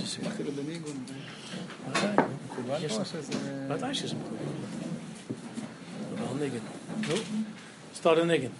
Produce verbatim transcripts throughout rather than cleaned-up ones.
התחילו בניגון. ודאי, מקובל פה שזה... ודאי שזה מקובל. אבל ניגן. נו, סטארט הניגן.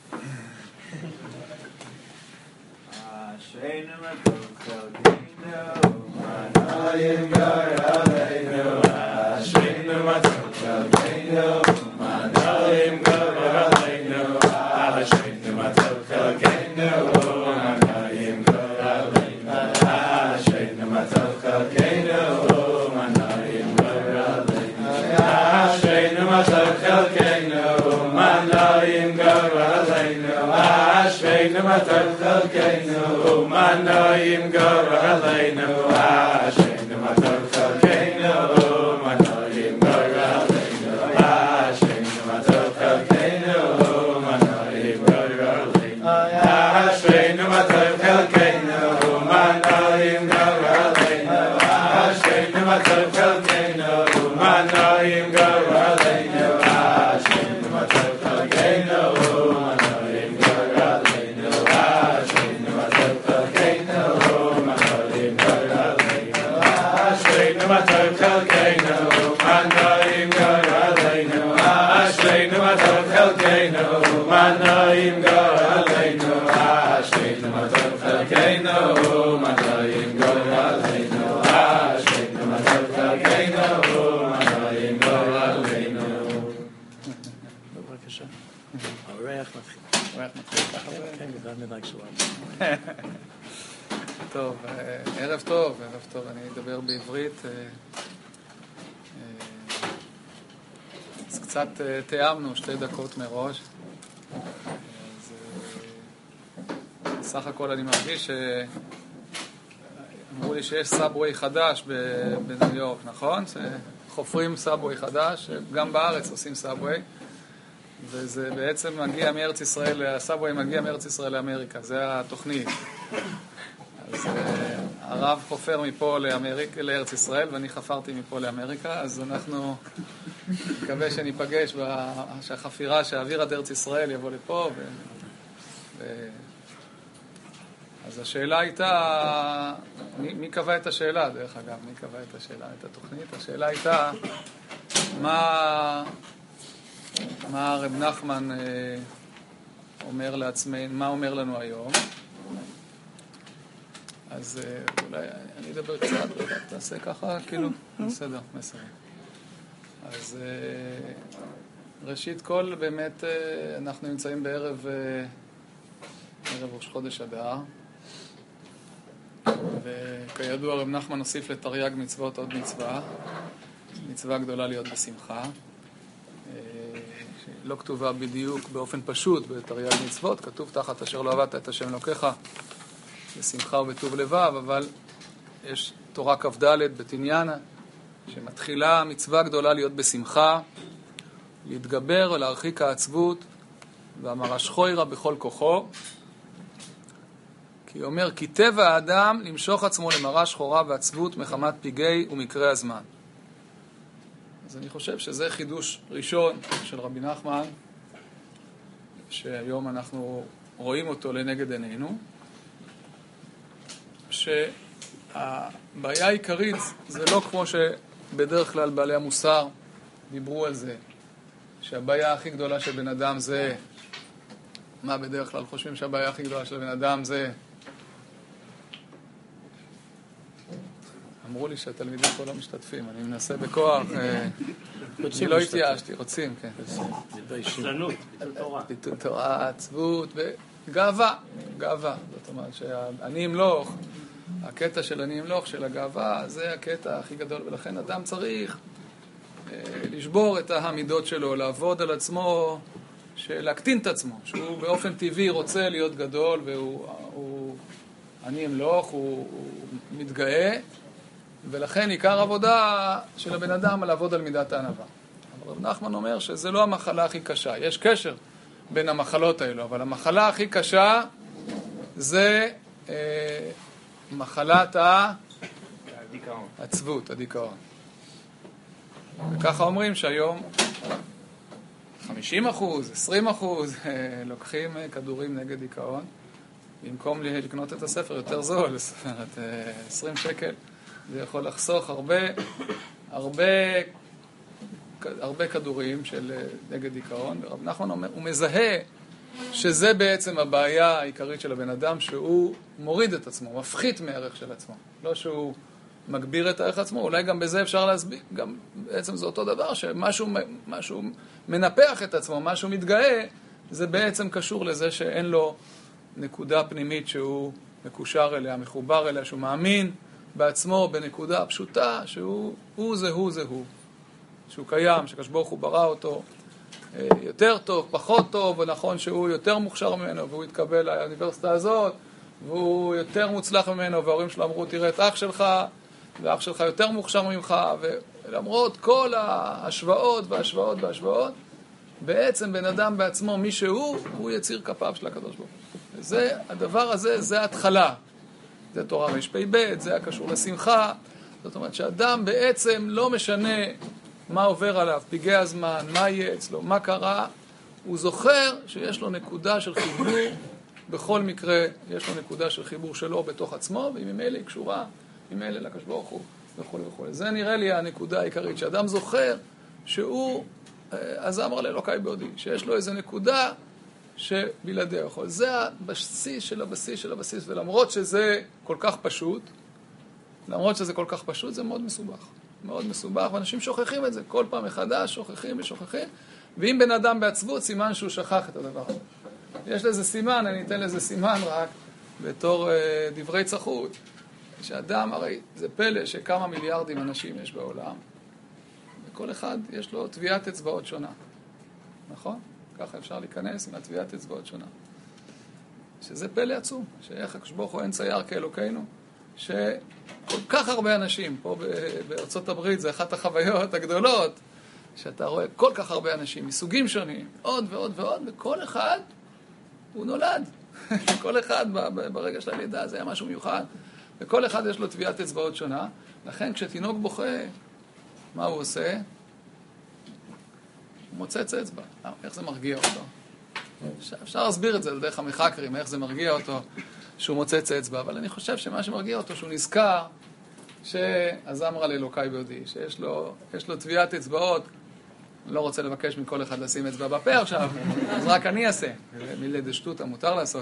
אשרינו מה טוב חלקנו, מה נעים גורלנו. אשרינו מה טוב חלקנו, מה נעים גורלנו. אשרינו מה טוב חלקנו, מה נעים גורלנו. אשרינו מה טוב חלקנו, מה נעים גורלנו. אשרינו מה טוב חלקנו, מה נעים גורלנו. אשרינו מה טוב חלקנו, מה נעים גורלנו. אשרינו מה טוב חלקנו, מה נעים גורלנו. אשרינו מה טוב חלקנו, מה נעים גורלנו. אשרינו מה טוב חלקנו, מה נעים גורלנו. אשרינו מה טוב חלקנו, מה נעים גורלנו. אשרינו מה טוב חלקנו, מה נעים גורלנו. אשרינו מה טוב חלקנו, מה נעים גורלנו. אשרינו מה טוב חלקנו, מה נעים גורלנו. אשרינו מה טוב חלקנו, מה נעים גורלנו. אשרינו מה טוב חלקנו, מה נעים גורלנו. אשרינו מה טוב חלקנו, מה נעים גורלנו. בבקשה. האורח מתחיל. האורח מתחיל ככה זה? כן, גדל מדי כשואל. טוב, ערב טוב, ערב טוב. אני אדבר בעברית. אז קצת תיאמנו שתי דקות מראש. אז סך הכל אני מרגיש שאמרו לי שיש סאבווי חדש בניו יורק, נכון? חופרים סאבווי חדש, גם בארץ עושים סאבווי. וזה בעצם מגיע מארץ ישראל, הסאבווי מגיע מארץ ישראל לאמריקה, זה התוכנית. אז uh, הרב חופר מפה לאמריק, לארץ ישראל, ואני חפרתי מפה לאמריקה, אז אנחנו מקווה שניפגש, שהחפירה, שהאוויר עד ארץ ישראל יבוא לפה. ו... ו... אז השאלה הייתה, מי, מי קבע את השאלה, דרך אגב, מי קבע את השאלה, את התוכנית? השאלה הייתה, מה... מה הרב נחמן אה, אומר לעצמנו, מה אומר לנו היום? אז אה, אולי אני אדבר קצת, תעשה ככה, כאילו, בסדר, בסדר. אז אה, ראשית כל, באמת, אה, אנחנו נמצאים בערב, אה, ערב ראש חודש אדר, וכידוע הרב נחמן הוסיף לתרי"ג מצוות עוד מצווה, מצווה גדולה להיות בשמחה. לא כתובה בדיוק באופן פשוט בתרי"ג מצוות, כתוב תחת אשר לא עבדת את השם אלוקיך בשמחה ובטוב לבב, אבל יש תורה כ"ד בתניאנה שמתחילה מצווה גדולה להיות בשמחה, להתגבר ולהרחיק העצבות, והמרש חוירה בכל כוחו, כי אומר כי טבע האדם למשוך עצמו למראה שחורה ועצבות מחמת פיגי ומקרה הזמן. אז אני חושב שזה חידוש ראשון של רבי נחמן, שהיום אנחנו רואים אותו לנגד עינינו, שהבעיה העיקרית זה לא כמו שבדרך כלל בעלי המוסר דיברו על זה, שהבעיה הכי גדולה של בן אדם זה, מה בדרך כלל חושבים שהבעיה הכי גדולה של בן אדם זה, אמרו לי שהתלמידים פה לא משתתפים, אני מנסה בכוח, אני לא התייאשתי, רוצים, כן. שנות, ביטול תורה. ביטול תורה, עצבות וגאווה, גאווה. זאת אומרת שאני אמלוך, הקטע של אני אמלוך, של הגאווה, זה הקטע הכי גדול, ולכן אדם צריך לשבור את המידות שלו, לעבוד על עצמו, להקטין את עצמו, שהוא באופן טבעי רוצה להיות גדול, והוא, אני אמלוך, הוא מתגאה, ולכן עיקר עבודה של הבן אדם לעבוד על מידת הענווה. אבל רב נחמן אומר שזה לא המחלה הכי קשה. יש קשר בין המחלות האלו, אבל המחלה הכי קשה זה אה, מחלת העצבות, הדיכאון. וככה אומרים שהיום חמישים אחוז, עשרים אחוז לוקחים כדורים נגד דיכאון, במקום לקנות את הספר יותר זול, זאת אומרת, עשרים שקל. זה יכול לחסוך הרבה, הרבה, הרבה כדורים של נגד דיכאון. ורב נחמן אומר, הוא מזהה שזה בעצם הבעיה העיקרית של הבן אדם, שהוא מוריד את עצמו, מפחית מערך של עצמו. לא שהוא מגביר את הערך עצמו, אולי גם בזה אפשר להסביר, גם בעצם זה אותו דבר, שמשהו משהו מנפח את עצמו, משהו מתגאה, זה בעצם קשור לזה שאין לו נקודה פנימית שהוא מקושר אליה, מחובר אליה, שהוא מאמין בעצמו בנקודה פשוטה, שהוא הוא זה הוא זה הוא, שהוא קיים, שקדוש ברוך הוא ברא אותו יותר טוב, פחות טוב, ונכון שהוא יותר מוכשר ממנו, והוא התקבל לאוניברסיטה הזאת, והוא יותר מוצלח ממנו, וההורים שלו אמרו, תראה את אח שלך, ואח שלך יותר מוכשר ממך, ולמרות כל ההשוואות וההשוואות וההשוואות, בעצם בן אדם בעצמו, מי שהוא, הוא יציר כפיו של הקדוש ברוך הוא. זה, הדבר הזה, זה ההתחלה. זה תורה רפ"ב, זה הקשור לשמחה. זאת אומרת שאדם בעצם לא משנה מה עובר עליו, פגעי הזמן, מה יהיה אצלו, מה קרה, הוא זוכר שיש לו נקודה של חיבור, בכל מקרה יש לו נקודה של חיבור שלו בתוך עצמו, והיא ממילא היא קשורה, ממילא לקדוש ברוך הוא, וכו' וכו'. זה נראה לי הנקודה העיקרית, שאדם זוכר שהוא הזמר לאלוקי בעודי, שיש לו איזו נקודה שבלעדיה יכול. זה הבסיס של הבסיס של הבסיס, ולמרות שזה כל כך פשוט, למרות שזה כל כך פשוט, זה מאוד מסובך. מאוד מסובך, ואנשים שוכחים את זה. כל פעם מחדש שוכחים ושוכחים, ואם בן אדם בעצבות, סימן שהוא שכח את הדבר הזה. יש לזה סימן, אני אתן לזה סימן רק בתור אה, דברי צחות, שאדם, הרי זה פלא שכמה מיליארדים אנשים יש בעולם, וכל אחד יש לו טביעת אצבעות שונה. נכון? ככה אפשר להיכנס עם הטביעת אצבעות שונה. שזה פלא עצום, שאיך הקדוש ברוך הוא אין צייר כאלוקינו, שכל כך הרבה אנשים, פה בארצות הברית, זה אחת החוויות הגדולות, שאתה רואה כל כך הרבה אנשים מסוגים שונים, עוד ועוד ועוד, וכל אחד הוא נולד. כל אחד ברגע של הלידה זה היה משהו מיוחד, וכל אחד יש לו טביעת אצבעות שונה. לכן כשתינוק בוכה, מה הוא עושה? הוא מוצץ אצבע. איך זה מרגיע אותו? אפשר להסביר את זה על דרך המחקרים, איך זה מרגיע אותו שהוא מוצץ אצבע, אבל אני חושב שמה שמרגיע אותו שהוא נזכר שהזמר לאלוקי בעודי, שיש לו, יש לו טביעת אצבעות. לא רוצה לבקש מכל אחד לשים אצבע בפה עכשיו, אז רק אני אעשה. מילי דשטוטה מותר לעשות.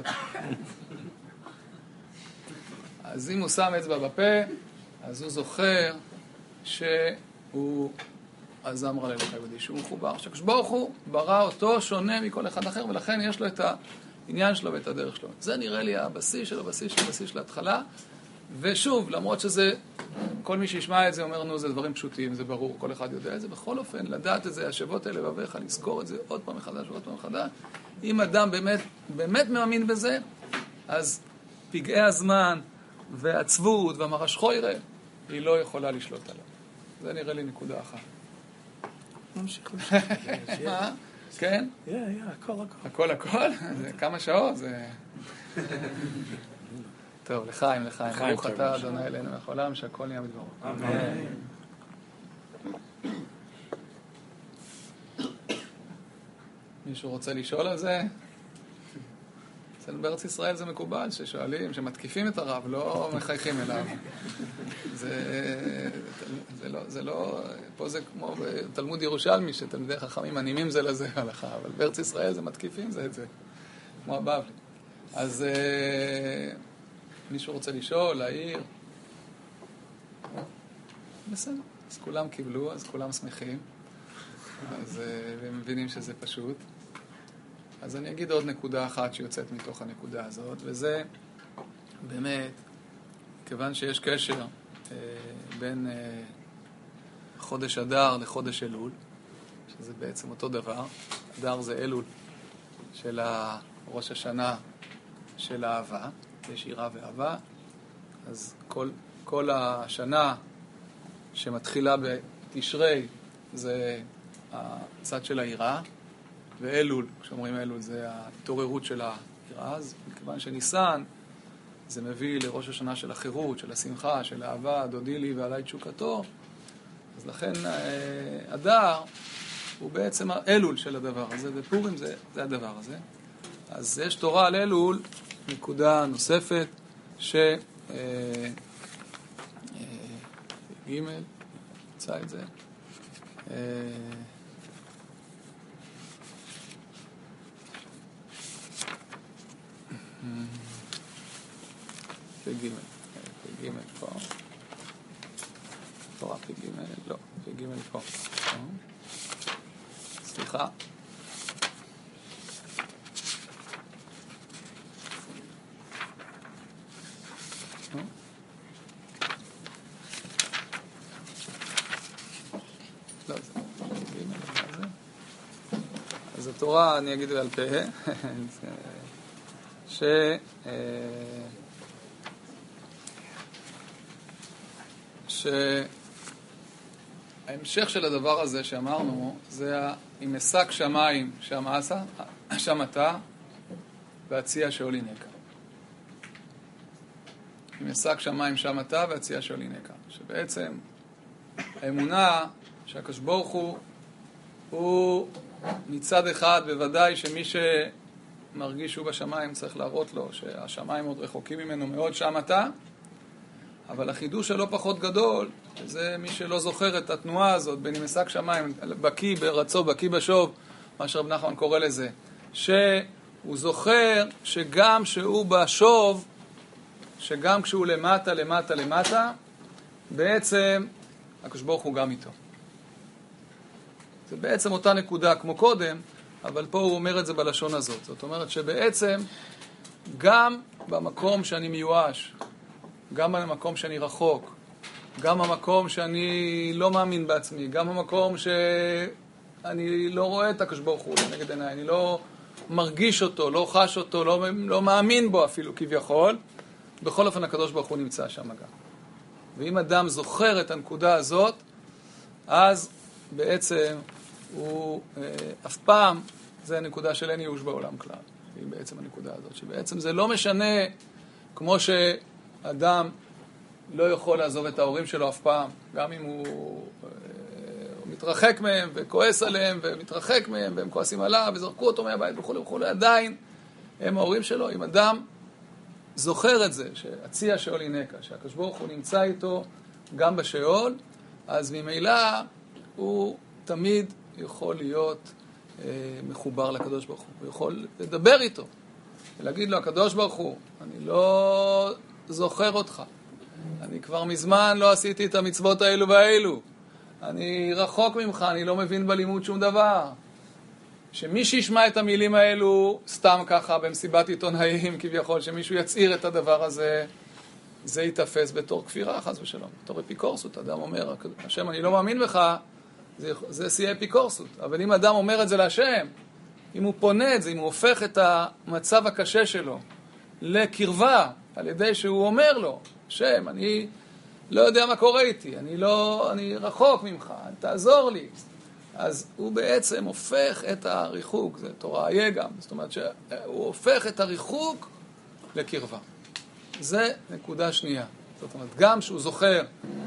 אז אם הוא שם אצבע בפה, אז הוא זוכר שהוא הזמר לאלוקי בעודי, שהוא מחובר, שהקדוש ברוך הוא ברא אותו שונה מכל אחד אחר, ולכן יש לו את העניין שלו ואת הדרך שלו. זה נראה לי הבסיס של הבסיס של הבסיס של ההתחלה, ושוב, למרות שזה, כל מי שישמע את זה אומר, נו, זה דברים פשוטים, זה ברור, כל אחד יודע את זה. בכל אופן, לדעת את זה, השבות האלה בבך, לזכור את זה עוד פעם מחדש ועוד פעם מחדש. אם אדם באמת, באמת מאמין בזה, אז פגעי הזמן והעצבות והמרשכו יראה, היא לא יכולה לשלוט עליו. זה נראה לי נקודה אחת. נמשיך. מה? כן? יא, יא, הכל, הכל, הכל. הכל? זה כמה שעות, זה... טוב, לחיים, לחיים. ברוך אתה, אדוני אלינו מלך העולם, שהכל נהיה בדברו. אמן. מישהו רוצה לשאול על זה? אצלנו בארץ ישראל זה מקובל, ששואלים, שמתקיפים את הרב, לא מחייכים אליו. זה, זה לא, זה לא, פה זה כמו בתלמוד ירושלמי, שתלמידי חכמים מנימים זה לזה הלכה, אבל בארץ ישראל זה מתקיפים זה את זה, כמו הבבלי. אז מישהו רוצה לשאול, להעיר? בסדר, אז כולם קיבלו, אז כולם שמחים, אז הם מבינים שזה פשוט. אז אני אגיד עוד נקודה אחת שיוצאת מתוך הנקודה הזאת, וזה באמת, כיוון שיש קשר אה, בין אה, חודש אדר לחודש אלול, שזה בעצם אותו דבר. אדר זה אלול של ראש השנה של האהבה, יש יראה ואהבה, אז כל, כל השנה שמתחילה בתשרי זה הצד של היראה, ואלול, כשאומרים אלול, זה ההתעוררות של היראה. אז מכיוון שניסן זה מביא לראש השנה של החירות, של השמחה, של האהבה, דודי לי ועלי תשוקתו, אז לכן אדר הוא בעצם האלול של הדבר הזה, ופורים זה, זה הדבר הזה. אז יש תורה על אלול, נקודה נוספת, ש... ג' נמצא את זה. פ"ג, פ"ג פה. תורה פ"ג, לא, פ"ג פה. סליחה. לא, זה פ"ג, מה זה? אז התורה, אני אגיד על פה, ש... שההמשך של הדבר הזה שאמרנו זה אם אשק שמיים שם עשה, שם אתה והציע שאולי נקה. אם אשק שמיים שם אתה והציע שאולי נקה. שבעצם האמונה שהקדוש ברוך הוא הוא מצד אחד בוודאי שמי שמרגיש שהוא בשמיים צריך להראות לו שהשמיים עוד רחוקים ממנו מאוד שם אתה, אבל החידוש שלו פחות גדול, זה מי שלא זוכר את התנועה הזאת, בין אם אשק שמיים, בקי ברצו, בקי בשוב, מה שרב נחמן קורא לזה, שהוא זוכר שגם שהוא בשוב, שגם כשהוא למטה, למטה, למטה, בעצם הקדוש ברוך הוא גם איתו. זה בעצם אותה נקודה כמו קודם, אבל פה הוא אומר את זה בלשון הזאת. זאת אומרת שבעצם גם במקום שאני מיואש, גם במקום שאני רחוק, גם במקום שאני לא מאמין בעצמי, גם במקום שאני לא רואה את הקדוש ברוך הוא לנגד עיניי, אני לא מרגיש אותו, לא חש אותו, לא, לא מאמין בו אפילו כביכול, בכל אופן הקדוש ברוך הוא נמצא שם גם. ואם אדם זוכר את הנקודה הזאת, אז בעצם הוא אה, אף פעם, זה הנקודה של אין ייאוש בעולם כלל. היא בעצם הנקודה הזאת, שבעצם זה לא משנה כמו ש... אדם לא יכול לעזוב את ההורים שלו אף פעם, גם אם הוא, הוא מתרחק מהם וכועס עליהם ומתרחק מהם והם כועסים עליו וזרקו אותו מהבית וכו' וכו', עדיין הם ההורים שלו. אם אדם זוכר את זה, שהציע שאולי נקה, שהקדוש ברוך הוא נמצא איתו גם בשאול, אז ממילא הוא תמיד יכול להיות אה, מחובר לקדוש ברוך הוא. הוא יכול לדבר איתו ולהגיד לו, הקדוש ברוך הוא, אני לא... זוכר אותך. אני כבר מזמן לא עשיתי את המצוות האלו והאלו. אני רחוק ממך, אני לא מבין בלימוד שום דבר. שמי שישמע את המילים האלו סתם ככה במסיבת עיתונאים כביכול, שמישהו יצעיר את הדבר הזה, זה יתפס בתור כפירה, חס ושלום, בתור אפיקורסות. אדם אומר, השם, אני לא מאמין בך, זה, זה שיהיה אפיקורסות. אבל אם אדם אומר את זה להשם, אם הוא פונה את זה, אם הוא הופך את המצב הקשה שלו לקרבה, על ידי שהוא אומר לו, שם, אני לא יודע מה קורה איתי, אני לא, אני רחוק ממך, תעזור לי. אז הוא בעצם הופך את הריחוק, זה תורה היה גם, זאת אומרת שהוא הופך את הריחוק לקרבה. זה נקודה שנייה. זאת אומרת, גם שהוא זוכר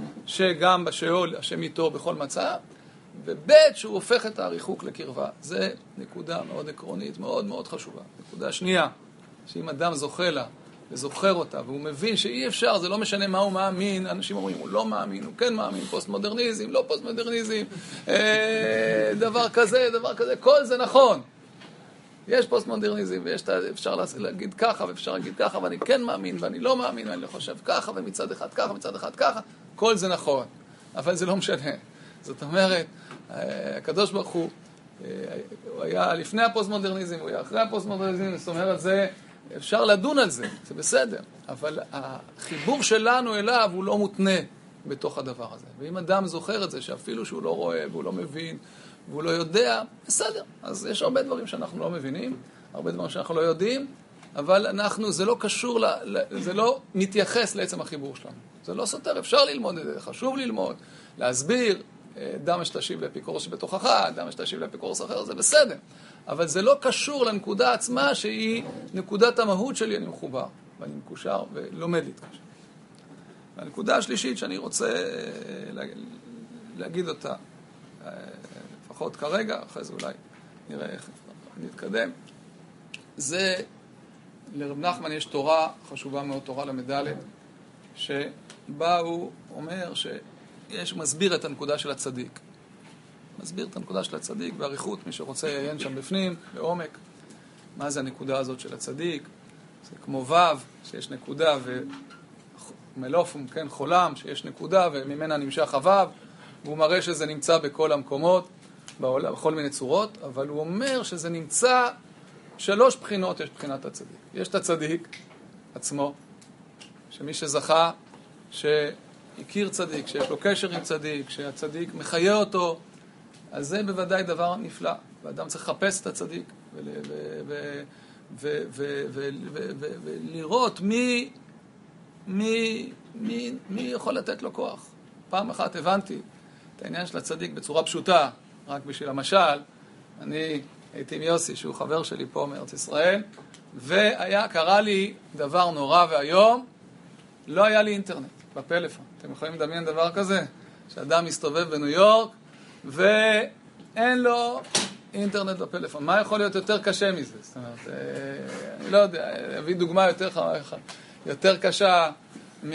שגם בשאול השם איתו בכל מצב, ובית שהוא הופך את הריחוק לקרבה. זה נקודה מאוד עקרונית, מאוד מאוד חשובה. נקודה שנייה, שאם אדם זוכה לה, וזוכר אותה, והוא מבין שאי אפשר, זה לא משנה מה הוא מאמין, אנשים אומרים, הוא לא מאמין, הוא כן מאמין, פוסט-מודרניזם, לא פוסט-מודרניזם, אה, דבר כזה, דבר כזה, כל זה נכון. יש פוסט-מודרניזם, ואפשר להגיד ככה, ואפשר להגיד ככה, ואני כן מאמין, ואני לא מאמין, ואני לא חושב ככה, ומצד אחד ככה, מצד אחד ככה, כל זה נכון. אבל זה לא משנה. זאת אומרת, הקדוש ברוך הוא, הוא היה לפני הפוסט-מודרניזם, הוא היה אחרי הפוסט-מודרניזם, זאת אומרת, זה... אפשר לדון על זה, זה בסדר, אבל החיבור שלנו אליו הוא לא מותנה בתוך הדבר הזה. ואם אדם זוכר את זה, שאפילו שהוא לא רואה והוא לא מבין והוא לא יודע, בסדר. אז יש הרבה דברים שאנחנו לא מבינים, הרבה דברים שאנחנו לא יודעים, אבל אנחנו, זה לא קשור, זה לא מתייחס לעצם החיבור שלנו. זה לא סותר, אפשר ללמוד את זה, חשוב ללמוד, להסביר, דם שתשיב לאפיקורס שבתוכך, דם שתשיב לאפיקורס אחר, זה בסדר. אבל זה לא קשור לנקודה עצמה שהיא נקודת המהות שלי, אני מחובר, ואני מקושר ולומד להתקשר. והנקודה השלישית שאני רוצה להגיד אותה, לפחות כרגע, אחרי זה אולי נראה איך נתקדם, זה, לרב נחמן יש תורה חשובה מאוד, תורה למדלת, שבה הוא אומר יש, מסביר את הנקודה של הצדיק. מסביר את הנקודה של הצדיק בעריכות, מי שרוצה יעיין שם בפנים, בעומק. מה זה הנקודה הזאת של הצדיק? זה כמו ו' שיש נקודה ומלופום, כן, חולם, שיש נקודה וממנה נמשך הו', והוא מראה שזה נמצא בכל המקומות, בעולם, בכל מיני צורות, אבל הוא אומר שזה נמצא שלוש בחינות, יש בחינת הצדיק. יש את הצדיק עצמו, שמי שזכה, שהכיר צדיק, שיש לו קשר עם צדיק, שהצדיק מחיה אותו, אז זה בוודאי דבר נפלא. ואדם צריך לחפש את הצדיק ולראות מי, מי, מי, מי יכול לתת לו כוח. פעם אחת הבנתי את העניין של הצדיק בצורה פשוטה, רק בשביל המשל. אני הייתי עם יוסי, שהוא חבר שלי פה מארץ ישראל, והיה, קרה לי דבר נורא והיום, לא היה לי אינטרנט בפלאפון. אתם יכולים לדמיין דבר כזה? שאדם מסתובב בניו יורק, ואין לו אינטרנט בפלאפון. מה יכול להיות יותר קשה מזה? זאת אומרת, אני לא יודע, אביא דוגמה יותר, יותר קשה מ...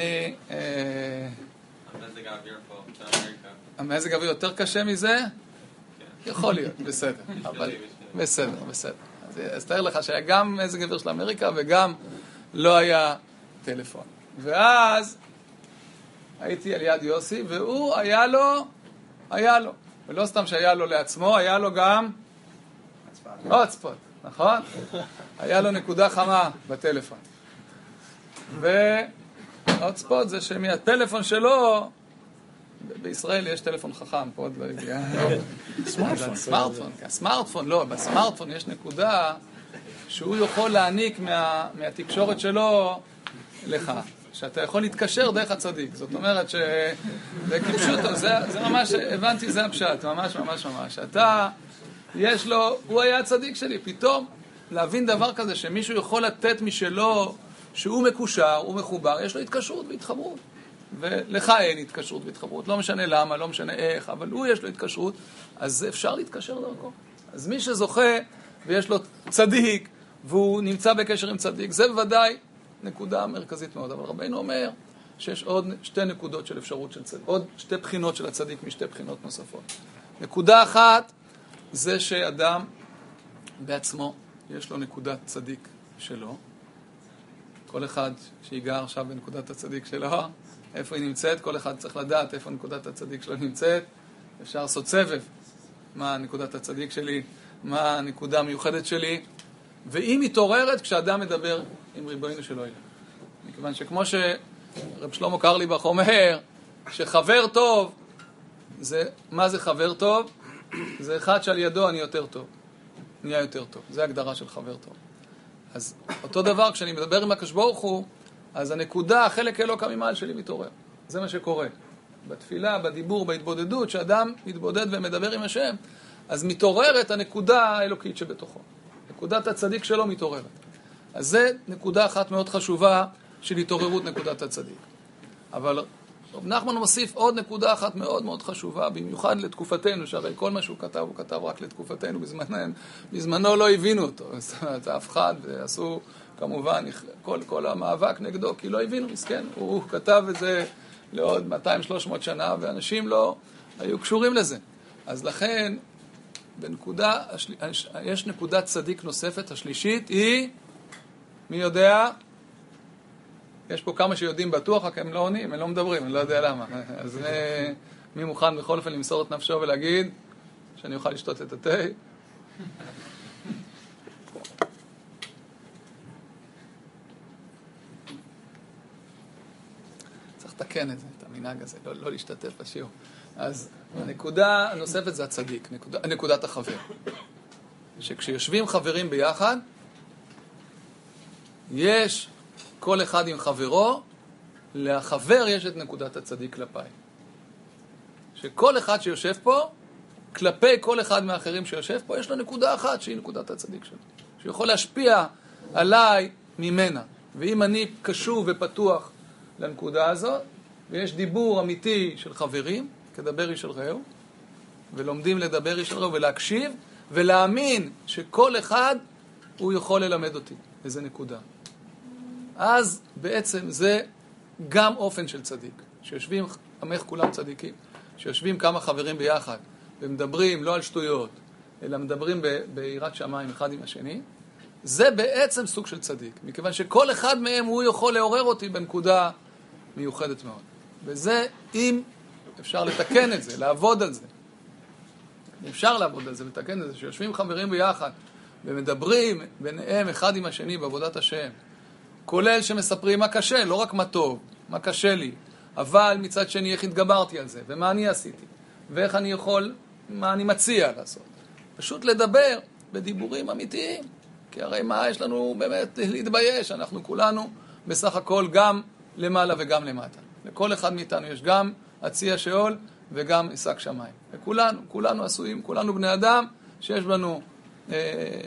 המזג האוויר פה, באמריקה. המזג האוויר יותר קשה מזה? יכול להיות, בסדר. אבל בסדר, בסדר. אז, אז תאר לך שהיה גם מזג האוויר של אמריקה וגם לא היה טלפון. ואז הייתי על יד יוסי, והוא היה לו, היה לו. ולא סתם שהיה לו לעצמו, היה לו גם הוטספוט, נכון? היה לו נקודה חמה בטלפון. והוטספוט זה שמהטלפון שלו, בישראל יש טלפון חכם, פה עוד לא הגיע. סמארטפון. סמארטפון, סמארטפון, לא, בסמארטפון יש נקודה שהוא יכול להעניק מה, מהתקשורת שלו לך. שאתה יכול להתקשר דרך הצדיק. זאת אומרת ש... וכפשוטו, זה, זה ממש, הבנתי, זה הפשט, ממש ממש ממש. אתה, יש לו, הוא היה הצדיק שלי, פתאום להבין דבר כזה שמישהו יכול לתת משלו, שהוא מקושר, הוא מחובר, יש לו התקשרות והתחברות. ולך אין התקשרות והתחברות, לא משנה למה, לא משנה איך, אבל הוא יש לו התקשרות, אז אפשר להתקשר דרכו. אז מי שזוכה ויש לו צדיק, והוא נמצא בקשר עם צדיק, זה בוודאי נקודה מרכזית מאוד. אבל רבינו אומר שיש עוד שתי נקודות של אפשרות של צדיק, עוד שתי בחינות של הצדיק משתי בחינות נוספות. נקודה אחת זה שאדם בעצמו יש לו נקודת צדיק שלו. כל אחד שיגע עכשיו בנקודת הצדיק שלו, איפה היא נמצאת, כל אחד צריך לדעת איפה נקודת הצדיק שלו נמצאת. אפשר לעשות סבב, מה נקודת הצדיק שלי, מה הנקודה המיוחדת שלי, והיא מתעוררת כשאדם מדבר עם ריבונו של עולם. מכיוון שכמו שרב שלמה קרליבך אומר, שחבר טוב, זה, מה זה חבר טוב? זה אחד שעל ידו אני יותר טוב, נהיה יותר טוב. זה הגדרה של חבר טוב. אז אותו דבר, כשאני מדבר עם הקדוש ברוך הוא, אז הנקודה, החלק אלוקא ממעל שלי מתעורר. זה מה שקורה. בתפילה, בדיבור, בהתבודדות, שאדם מתבודד ומדבר עם השם, אז מתעוררת הנקודה האלוקית שבתוכו. נקודת הצדיק שלו מתעוררת. אז זה נקודה אחת מאוד חשובה של התעוררות נקודת הצדיק. אבל רב נחמן מוסיף עוד נקודה אחת מאוד מאוד חשובה, במיוחד לתקופתנו, שהרי כל מה שהוא כתב, הוא כתב רק לתקופתנו, בזמננו, בזמנו לא הבינו אותו. זאת אומרת, אף אחד, ועשו כמובן כל, כל המאבק נגדו, כי לא הבינו, מסכן. הוא כתב את זה לעוד מאתיים שלוש מאות שנה, ואנשים לא היו קשורים לזה. אז לכן, בנקודה, יש נקודת צדיק נוספת, השלישית היא, מי יודע? יש פה כמה שיודעים בטוח, רק הם לא עונים, הם לא מדברים, אני לא יודע למה. אז מי מוכן בכל אופן למסור את נפשו ולהגיד שאני אוכל לשתות את התה? צריך לתקן את זה, את המנהג הזה, לא, לא להשתתף בשיעור. אז הנקודה הנוספת זה הצדיק, נקודה, נקודת החבר. שכשיושבים חברים ביחד, יש כל אחד עם חברו, לחבר יש את נקודת הצדיק כלפיי. שכל אחד שיושב פה, כלפי כל אחד מהאחרים שיושב פה, יש לו נקודה אחת שהיא נקודת הצדיק שלו. שיכול להשפיע עליי ממנה. ואם אני קשוב ופתוח לנקודה הזאת, ויש דיבור אמיתי של חברים, כדבר איש של רעהו, ולומדים לדבר איש של רעהו ולהקשיב, ולהאמין שכל אחד הוא יכול ללמד אותי. איזה נקודה. אז בעצם זה גם אופן של צדיק. שיושבים עמך כולם צדיקים. שיושבים כמה חברים ביחד, ומדברים לא על שטויות, אלא מדברים ביראת שמיים אחד עם השני, זה בעצם סוג של צדיק, מכיוון שכל אחד מהם הוא יכול לעורר אותי בנקודה מיוחדת מאוד. וזה, אם אפשר לתקן את זה, לעבוד על זה, אפשר לעבוד על זה, לתקן את זה, שיושבים חברים ביחד, ומדברים ביניהם אחד עם השני בעבודת השם, כולל שמספרים מה קשה, לא רק מה טוב, מה קשה לי, אבל מצד שני איך התגברתי על זה, ומה אני עשיתי, ואיך אני יכול, מה אני מציע לעשות. פשוט לדבר בדיבורים אמיתיים, כי הרי מה יש לנו באמת להתבייש, אנחנו כולנו בסך הכל גם למעלה וגם למטה. לכל אחד מאיתנו יש גם הציע שאול וגם עסק שמיים. וכולנו, כולנו עשויים, כולנו בני אדם שיש לנו אה,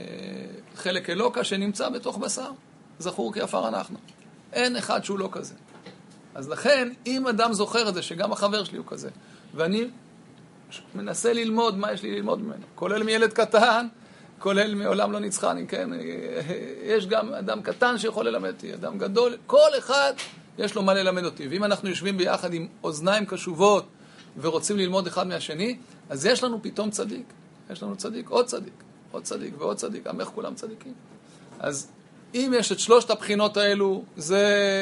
חלק אלוקה שנמצא בתוך בשר. זכור כי עפר אנחנו. אין אחד שהוא לא כזה. אז לכן, אם אדם זוכר את זה, שגם החבר שלי הוא כזה, ואני מנסה ללמוד מה יש לי ללמוד ממנו, כולל מילד קטן, כולל מעולם לא נצחני, כן? יש גם אדם קטן שיכול ללמד אותי, אדם גדול, כל אחד יש לו מה ללמד אותי. ואם אנחנו יושבים ביחד עם אוזניים קשובות ורוצים ללמוד אחד מהשני, אז יש לנו פתאום צדיק. יש לנו צדיק, עוד צדיק, עוד צדיק ועוד צדיק. עמך כולם צדיקים. אז אם יש את שלושת הבחינות האלו, זה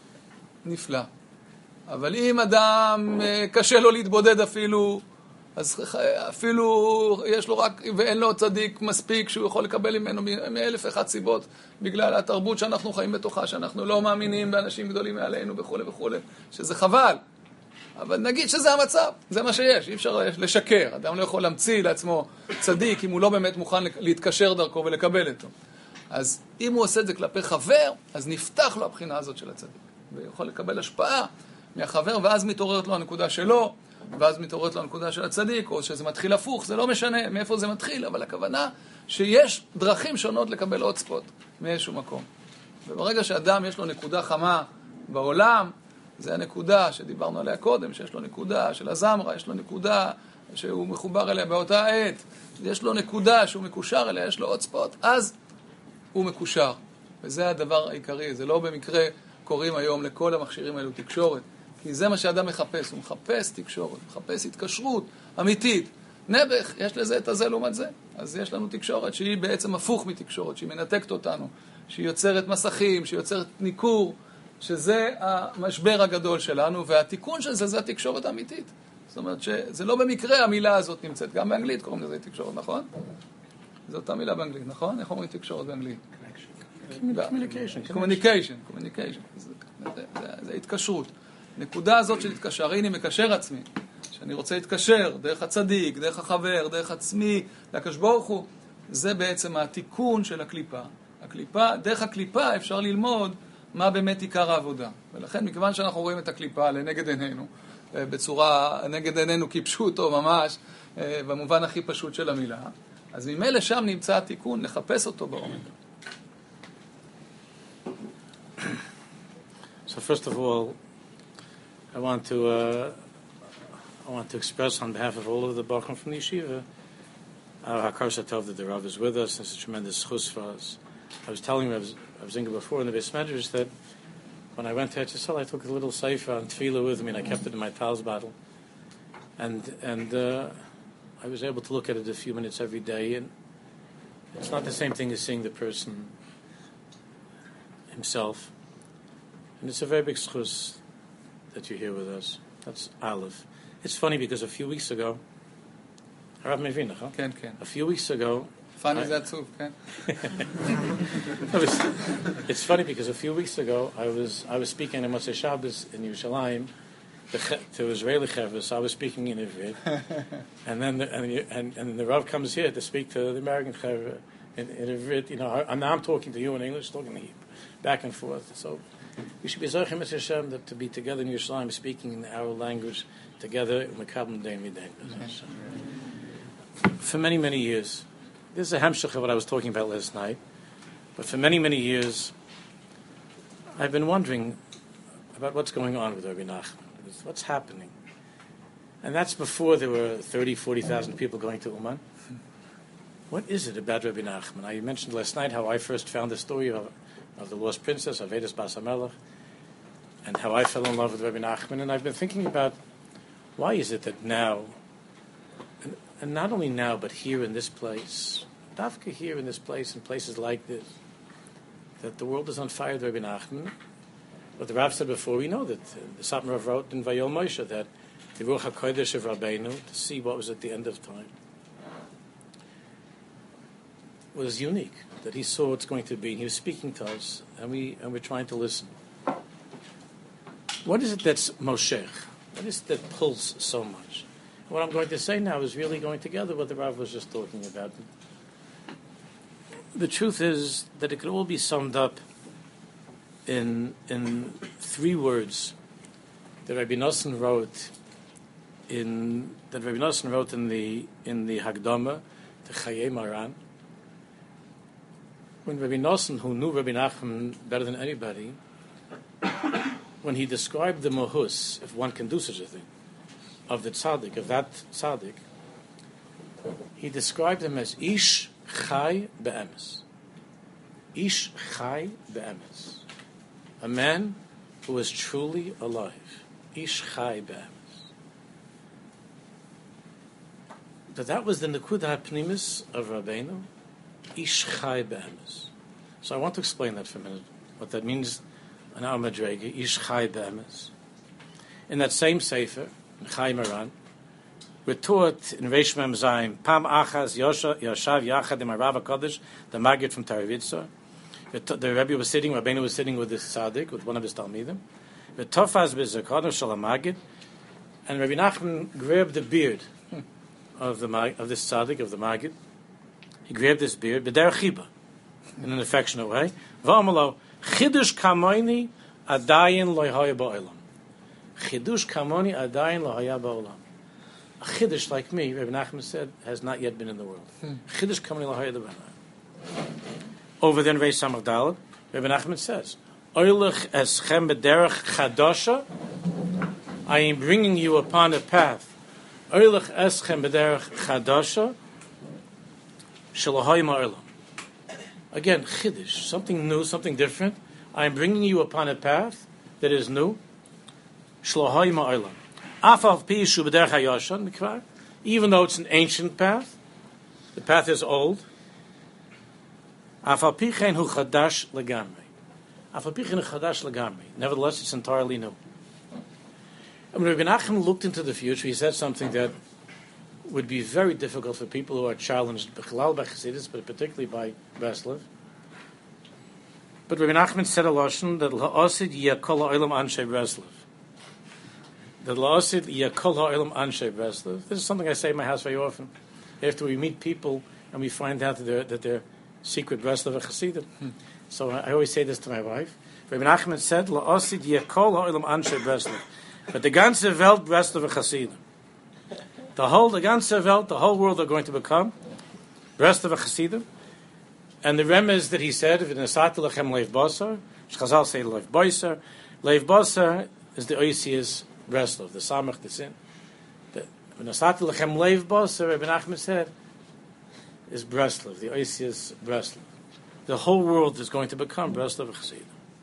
נפלא. אבל אם אדם קשה לו להתבודד אפילו, אז אפילו יש לו רק, ואין לו צדיק מספיק שהוא יכול לקבל ממנו מאלף אחד סיבות, בגלל התרבות שאנחנו חיים בתוכה, שאנחנו לא מאמינים באנשים גדולים מעלינו וכו' וכו', שזה חבל. אבל נגיד שזה המצב, זה מה שיש, אי אפשר לשקר. אדם לא יכול להמציא לעצמו צדיק אם הוא לא באמת מוכן להתקשר דרכו ולקבל אותו. אז אם הוא עושה את זה כלפי חבר, אז נפתח לו הבחינה הזאת של הצדיק. ויכול לקבל השפעה מהחבר, ואז מתעוררת לו הנקודה שלו, ואז מתעוררת לו הנקודה של הצדיק, או שזה מתחיל הפוך, זה לא משנה מאיפה זה מתחיל, אבל הכוונה שיש דרכים שונות לקבל עוד ספוט מאיזשהו מקום. וברגע שאדם יש לו נקודה חמה בעולם, זה הנקודה שדיברנו עליה קודם, שיש לו נקודה של הזמרה, יש לו נקודה שהוא מחובר אליה באותה עת, יש לו נקודה שהוא מקושר אליה, יש לו עוד ספוט, אז הוא מקושר. וזה הדבר העיקרי, זה לא במקרה קוראים היום לכל המכשירים האלו תקשורת, כי זה מה שאדם מחפש, הוא מחפש תקשורת, מחפש התקשרות אמיתית. נבח, יש לזה את הזה לעומת זה. אז יש לנו תקשורת שהיא בעצם הפוך מתקשורת, שהיא מנתקת אותנו, שהיא יוצרת מסכים, שהיא יוצרת ניכור, שזה המשבר הגדול שלנו, והתיקון של זה זה התקשורת האמיתית. זאת אומרת שזה לא במקרה המילה הזאת נמצאת, גם באנגלית קוראים לזה תקשורת, נכון? זו אותה מילה באנגלית, נכון? איך אומרים תקשורת באנגלית? communication. communication, communication. זה התקשרות. נקודה הזאת של התקשר, הנה מקשר עצמי, שאני רוצה להתקשר דרך הצדיק, דרך החבר, דרך עצמי, לקדוש ברוך הוא, זה בעצם התיקון של הקליפה. הקליפה, דרך הקליפה אפשר ללמוד מה באמת עיקר העבודה. ולכן, מכיוון שאנחנו רואים את הקליפה לנגד עינינו, בצורה נגד עינינו כפשוטו ממש, במובן הכי פשוט של המילה, אז ממילא שם נמצא התיקון, לחפש אותו בעומק. So first of all, I want to uh, I want to express on behalf of all of the Bachrim from the yeshiva our Hakaras Hatov that the Rav is with us. It's a tremendous chus for us. I was telling Rav, Rav Zinger before in the Beis Medrash that when I went to Eretz Yisrael, I took a little sefer and tefillah with me, and I kept it in my tal's bottle. And and uh, I was able to look at it a few minutes every day, and it's not the same thing as seeing the person himself. And it's a very big schus that you're here with us. That's Aleph. It's funny because a few weeks ago, Rav Mevin, huh? Ken, Ken. A few weeks ago, funny that too, Ken. It's funny because a few weeks ago I was I was speaking in Motzei Shabbos in Yerushalayim to Israeli Chavos. I was speaking in Ivrit, and then the, and, and and the Rav comes here to speak to the American Chavos in, in Ivrit. You know, I, now I'm talking to you in English, talking to you back and forth. So we should be Zochim Mitzvah Hashem that to be together in Yerushalayim, speaking in our language together. For many many years, this is a hamshach of what I was talking about last night. But for many many years, I've been wondering about what's going on with Rabbi Nachman. What's happening? And that's before there were thirty, forty thousand people going to Uman. What is it about Rabbi Nachman? I mentioned last night how I first found the story of, of the lost princess, Avedis Bas HaMelech, and how I fell in love with Rabbi Nachman. And I've been thinking about Why is it that now, and, and not only now, but here in this place, Dafka here in this place, and places like this, that the world is on fire with Rabbi Nachman? What the Rav said before, we know that uh, the Satmar Rav wrote in Vayol Moshe that the Ruach HaKodesh of Rabbeinu, to see what was at the end of time, was unique, that he saw what's going to be, and he was speaking to us, and, we, and we're trying to listen. What is it that's Moshech? What is it that pulls so much? What I'm going to say now is really going together what the Rav was just talking about. The truth is that it could all be summed up in in three words that Rabbi Nosson wrote in that Rabbi Nosson wrote in the in the Hagdama to Chayei Maran. When Rabbi Nosson, who knew Rabbi Nachman better than anybody, when he described the mohus, if one can do such a thing, of the tzaddik, of that tzaddik, he described him as Ish Chai Be'emes. Ish Chai Be'emes. A man who is truly alive. Ish Chai Be'emes. But that was the Nekuda HaPnimis of Rabbeinu. Ish Chai Be'emes. So I want to explain that for a minute, what that means in our Madrega, Ish Chai Be'emes. In that same Sefer, in Chai Maran, we're taught in Reish Mem Zayin, Pam Achaz Yoshav Yachad im Harav HaKodesh, the Maggid from Taravitza. The Rebbe was sitting, Rabbeinu was sitting with this tzaddik, with one of his talmidim. The Tofaz b'Zakano Shal HaMaggid, and Rabbi Nachman grabbed the beard of the of this tzaddik, of the Maggid. He grabbed this beard, b'derech chiba, in an affectionate way. V'amalo, Chidush Kamoini Adayin Lo Haya Ba'olam. Chidush Kamoni Adayin Lo Haya Ba'olam. A Chidush like me, Rabbi Nachman said, has not yet been in the world. Chidush Kamoni Lo Haya Ba'olam. Over there in Reish Samach Daled, Rabbi Nachman says, Oilech Eschem B'derech Chadosha, I am bringing you upon a path. Oilech Eschem B'derech Chadosha, Shalahoy Ma'olam. Again, Chiddush, something new, something different. I am bringing you upon a path that is new. Shlohoy ma'olam. Afal pishu b'derech hayoshan mikvar. Even though it's an ancient path, the path is old. Afal pichen hu chadash legamri. Afal pichen hu chadash legamri. Nevertheless, it's entirely new. And when Rabbi Nachman looked into the future, he said something that would be very difficult for people who are challenged, b'chalal by Chassidus, but particularly by Breslov. But Rabbi Nachman said a lashon that la'osid yakol ha'olam anshe Breslov. That la'osid yakol ha'olam anshe Breslov. This is something I say in my house very often. After we meet people and we find out that they're, that they're secret Breslov Chassidim. Hmm. So I, I always say this to my wife. Rabbi Nachman said la'osid yakol ha'olam anshe Breslov. But the ganze Welt Breslov Chassidim. The whole, the ganze Welt, the whole world are going to become Breslov Chassidim. And the remez that he said, if it is Nesati Lechem Leiv Basar, Shchazal say Leiv Basar, Leiv Basar is the Oisius Breslov, the Samach, the Sin. The Nesati Lechem Leiv Basar, Rabbi Nachman said, is Breslov, the Oisius Breslov. The whole world is going to become Breslov Chassidim.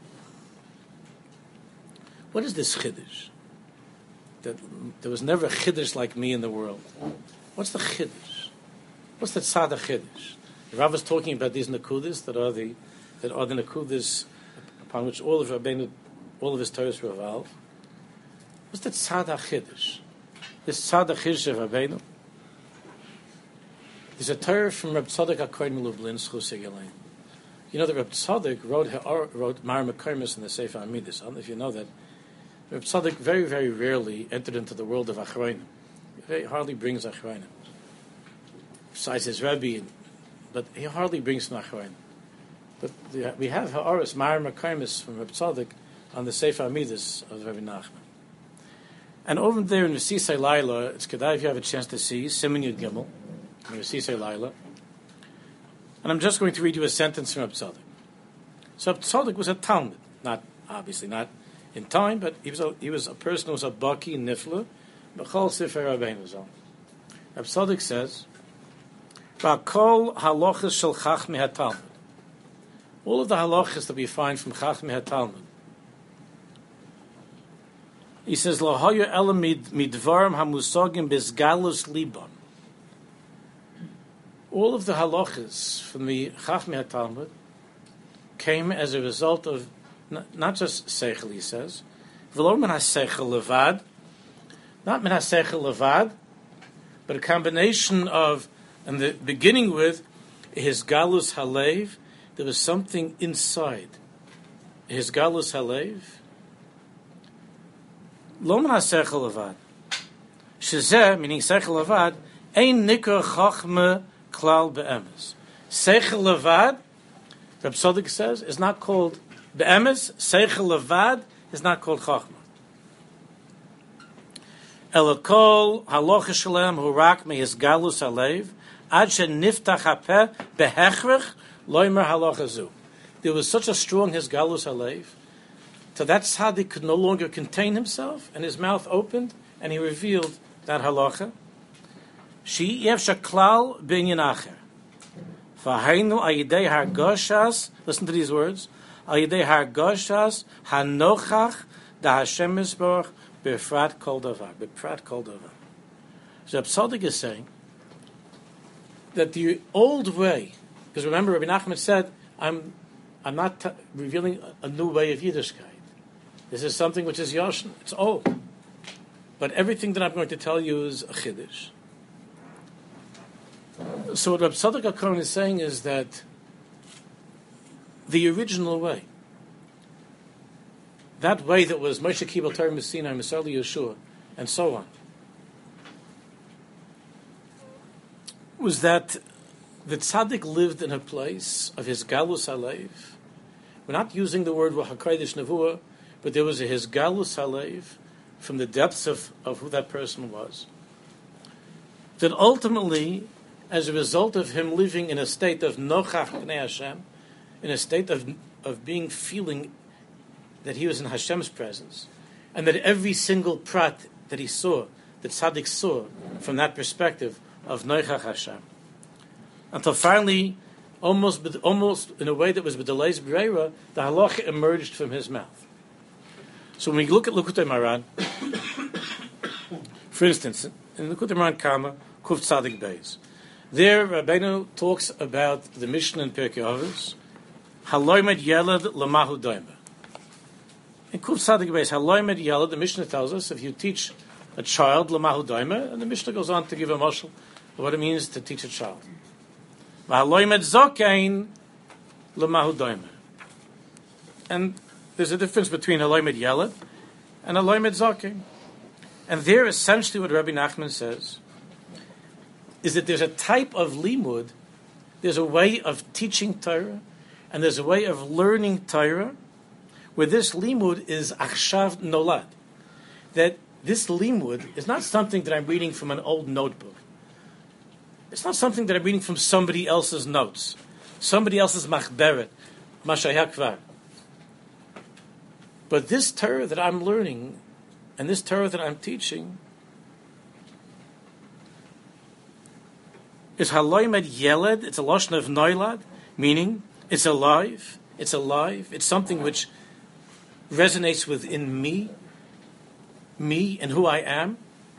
What is this Chiddush? That there was never a Chiddush like me in the world. What's the Chiddush? What's the Tzad Chiddush? The Rav was talking about these Nakudas that are the that are the Nakudas upon which all of Rabbeinu, all of his Torahs revolve. What's the Tzad Chiddush? This Tzad Chiddush of Rabbeinu. There's a Torah from Reb Tzadok HaKohen Lublin, Schusig Elaine. You know that Reb Tzadok wrote wrote Mar Mekomis in the Sefer Amidus. I don't know if you know that. Reb Tzadok very, very rarely entered into the world of Achronim. He hardly brings Achronim. Besides his Rebbe, but he hardly brings from Achronim. But the, we have Ha'aris, Mar Mekomis from Reb Tzadok on the Sefer Amidus of Rabbi Nachman. And over there in Vesisei Laila, it's Kedai if you have a chance to see, Siman Yud Gimel, in Vesisei Laila. And I'm just going to read you a sentence from Reb Tzadok. So Reb Tzadok was a Talmud, not, obviously not in time, but he was a, he was a person who was a Baki Nifla, B'chol Sefer Rabbeinu Zal. Reb Tzadok says, Ba'kol halachas shel Chachmei HaTalmud. All of the halachas that we find from Chachmei HaTalmud, He says, "Lo hayu ela midvarim hamusagim bisgalus libam." All of the halachas from the Chachmei Talmud came as a result of not, not just seichel. He says, "V'lo min haseichel levad," not min haseichel levad, but a combination of, and the beginning with his galus halev. There was something inside his galus halev. Lo min haseichel levad, shezeh meaning seichel levad, ein nikra chachma klal be'emes. Seichel levad, Reb Tzadok says, is not called be'emes. Seichel levad is not called chachma. Elokol halocha shalem hu rak me'is galus halev ad she niftach hapeh behechrich loimer halacha zu. There was such a strong his galus halev, so that tzaddik could no longer contain himself, and his mouth opened, and he revealed that halacha. She yevsha klal binyan acher. V'hainu ayidei hargoshas. Listen to these words. Ayidei hargoshas hanochach da Hashem Yisborach befrat kol davar. Befrat kol davar. So Tzaddik is saying that the old way, because remember Rabbi Nachman said, I'm I'm not t- revealing a new way of Yiddishkeit. This is something which is Yoshin. It's old. But everything that I'm going to tell you is a Chiddush. So what Rabbi Tzadok HaKohen is saying is that the original way, that way that was Moshe Kibel Torah Sinai, Messiah Yeshua, and so on, was that the tzaddik lived in a place of his galus halev. We're not using the word HaKodesh Nevuah, but there was a his galus halev from the depths of, of who that person was. That ultimately, as a result of him living in a state of nochach b'nei Hashem, in a state of of being feeling that he was in Hashem's presence, and that every single prat that he saw, that tzaddik saw from that perspective of nochach Hashem, until finally, almost almost in a way that was b'deleis b'reira, the halacha emerged from his mouth. So when we look at Likutei Moharan, for instance, in Likutei Moharan Kama, Kuf Tzadik Beis, there Rabbeinu talks about the Mishnah in Pirkei Avos, Haloimed Yelad Lamahu Doima. In Kuf Tzadik Beis, Haloimed Yelad, the Mishnah tells us if you teach a child Lamahu Doima, and the Mishnah goes on to give a mashal of what it means to teach a child. Haloimed Zokein Lamahu Doima. And there's a difference between Haloimed Yelad and Haloimed Zokein. And there, essentially, what Rabbi Nachman says is that there's a type of limud, there's a way of teaching Torah, and there's a way of learning Torah, where this limud is achshav nolad. That this limud is not something that I'm reading from an old notebook. It's not something that I'm reading from somebody else's notes, somebody else's machberet, mashayakvar. But this Torah that I'm learning, and this Torah that I'm teaching, is haloimed yeled. It's a lashon of noilad, meaning it's alive. It's alive. It's something which resonates within me, me and who I am.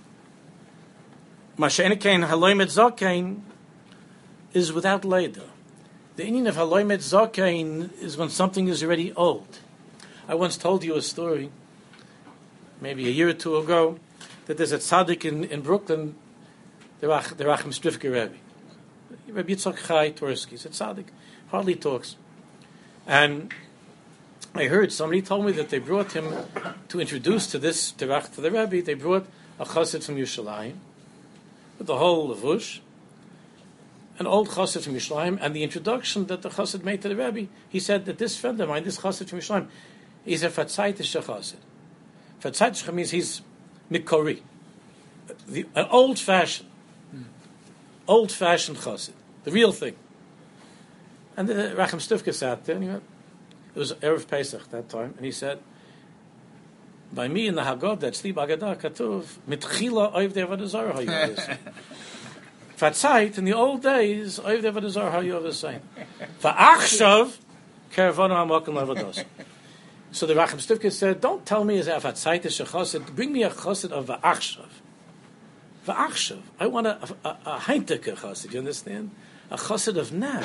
Mashenikein haloimed zakein is without leida. The meaning of haloimed zakein is when something is already old. I once told you a story, maybe a year or two ago, that there's a tzaddik in, in Brooklyn, the Rach, the Racham Strifke Rebbe. Rabbi Yitzchak Chai Tursky, he's a tzaddik, hardly talks. And I heard, somebody told me that they brought him to introduce to this, to, Rach, to the Rebbe, they brought a chassid from Yerushalayim, with the whole levush, an old chassid from Yerushalayim, and the introduction that the chassid made to the Rebbe, he said that this friend of mine, this chassid from Yerushalayim, he's a fatzaitisha chassid. Fatzaitisha means he's mikori, the, an old-fashioned, old-fashioned chassid, the real thing. And the Racham Stifka sat there, and he went, it was Erev Pesach that time, and he said, by me in the Haggadah, that's the Haggadah, Katuv, mitchila oiv devad zar hayovis. Fatzait, in the old days, oiv devad zar hayovis saying, va'achshav, kervanu hamakan levados. So the Racham Stivka said, don't tell me as if at Saitish a chassid, bring me a chassid of Va'achshav. Va'achshav. I want a, a, a Heinteke chassid, you understand? A chassid of now.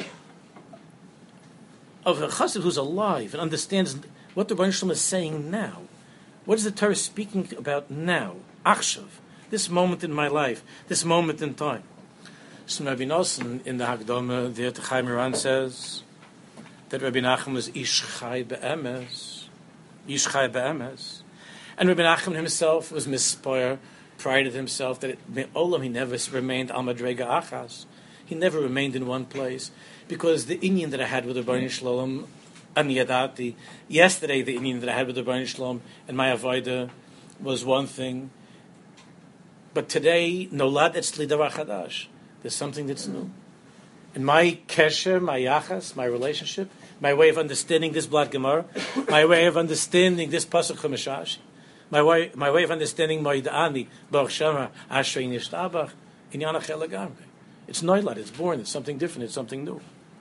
Of a chassid who's alive and understands what the Rebbeinu Shalom is saying now. What is the Torah speaking about now? Achshav. This moment in my life. This moment in time. So Rabbi Nosson in the Hagdama, the Chaim Moran says that Rabbi Nachman was Ish Chai Be'emes. Ish Chai Be'emes. And Rabbi Nachman himself was mispire, prided himself that it, Olam, he never remained Al Madrega Achas. He never remained in one place. Because the Inyan that I had with the Rebbeinu Shalom, and Yadati, yesterday the Inyan that I had with the Rebbeinu Shalom and my Avodah was one thing. But today, Nolad Etzli Davar Chadash. There's something that's new. And my kesher, my yachas, my relationship, my way of understanding this Blad Gemara, my way of understanding this Pasuk Chumashash, my way, my way of understanding Moidani, Baruch Shema, Ashrei Nishtabach, Inyan Achel Lagamre. It's Noilad, it's born, it's something different, it's something new.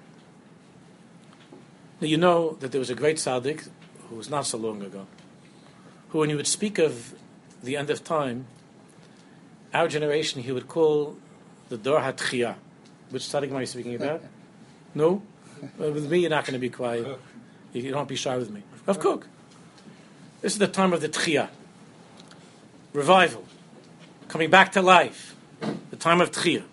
Now you know that there was a great tzaddik who was not so long ago, who when he would speak of the end of time, our generation he would call the Dor HaTchiyah. Which tzaddik am I speaking about? No? Well, with me you're not going to be quiet. You don't be shy with me. Rav Kook. This is the time of the Tchiyah. Revival. Coming back to life. The time of Tchiyah.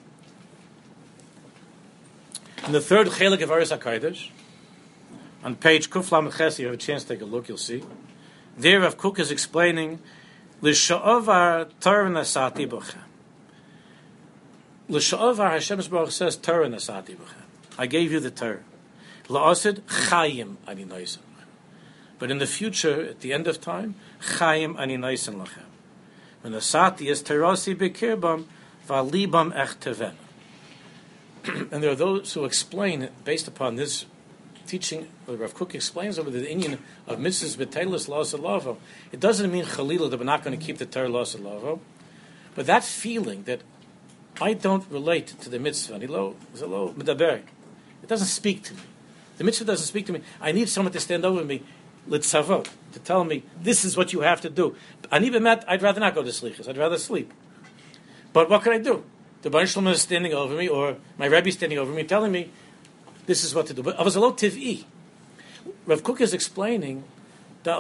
In the third Chelik of Aris HaKadosh, on page Kuf Lamed Ches, you have a chance to take a look, you'll see. There Rav Kook is explaining L'sha'ovar Torah nasati b'chem. L'sha'ovar Hashem Baruch says Torah nasati b'chem. I gave you the Torah. La'asid chayim ani noisen. But in the future, at the end of time, chayim ani noisen lachem. When nasati is terasi b'kirbam v'alibam ech teven. And there are those who explain, based upon this teaching, Rav Kook explains over the Indian of mitzvahs b'teilis laws alavo. It doesn't mean chalila that we're not going to keep the Torah laws alavo, but that feeling that I don't relate to the mitzvah, it doesn't speak to me. The mitzvah doesn't speak to me. I need someone to stand over me, litzavot, to tell me this is what you have to do. Ani b'met, I'd rather not go to slichas. I'd rather sleep. But what can I do? The Rebbeinu Shalom is standing over me, or my Rebbe is standing over me, telling me this is what to do. But avazalot tiv'i. Rav Kook is explaining that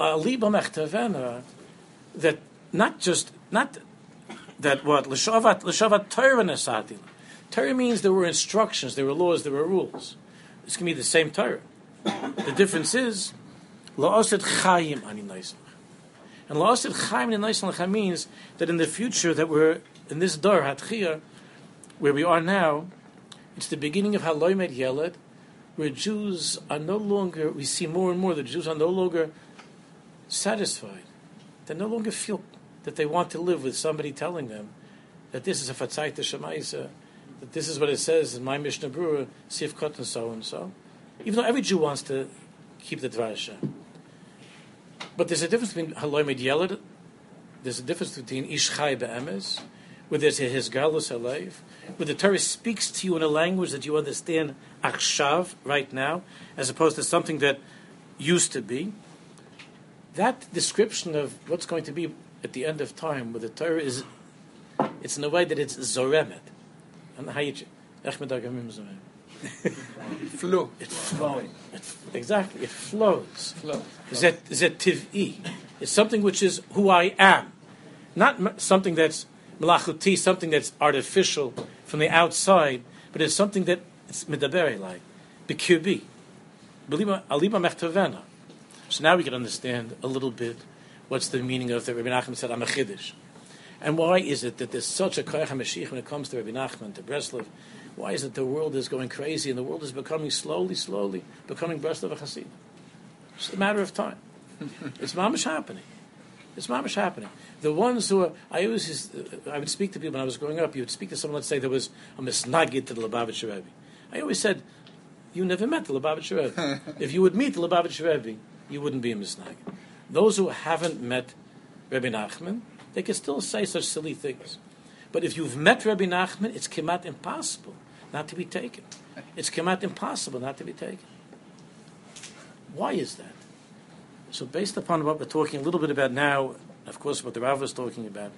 that not just not that what l'shavat l'shavat Torah nasati. Torah means there were instructions, there were laws, there were rules. This can be the same Torah. The difference is la'asid chayim ani naisim. And la'asid chayim ani naisim means that in the future that we're in this dar hatchiyah where we are now, it's the beginning of Haloi Med Yeled, where Jews are no longer, we see more and more that Jews are no longer satisfied. They no longer feel that they want to live with somebody telling them that this is a Fatzayta Shemaisa, that this is what it says in my Mishnah Berurah, Sif Kot and so and so. Even though every Jew wants to keep the Dvar Hashem. But there's a difference between Haloi Med Yeled, there's a difference between Ish Chai Be'emes, where there's his galus alev, where the Torah speaks to you in a language that you understand achshav, right now, as opposed to something that used to be. That description of what's going to be at the end of time, where the Torah is, it's in a way that it's zoremet. And how you flow. It's flowing. It's, exactly, it flows. Flow. Zet tiv'i. It's something which is who I am, not something that's malachuti, something that's artificial from the outside, but it's something that it's medabere like b'kirbi, aliba mechtavena. So now we can understand a little bit what's the meaning of the Rabbi Nachman said I'm a chiddush, and why is it that there's such a koyach HaMashiach when it comes to Rabbi Nachman, to Breslov? Why is it the world is going crazy and the world is becoming slowly, slowly becoming Breslov Chasid? It's a matter of time. It's mamish happening. It's mamish happening. The ones who are, I always, I would speak to people when I was growing up. You would speak to someone, let's say there was a misnagid to the Lubavitcher Rebbe. I always said, you never met the Lubavitcher Rebbe. If you would meet the Lubavitcher Rebbe, you wouldn't be a misnagid. Those who haven't met Rebbe Nachman, they can still say such silly things. But if you've met Rebbe Nachman, it's kemat impossible not to be taken. It's kemat impossible not to be taken. Why is that? So based upon what we're talking a little bit about now, of course what the Rav was talking about,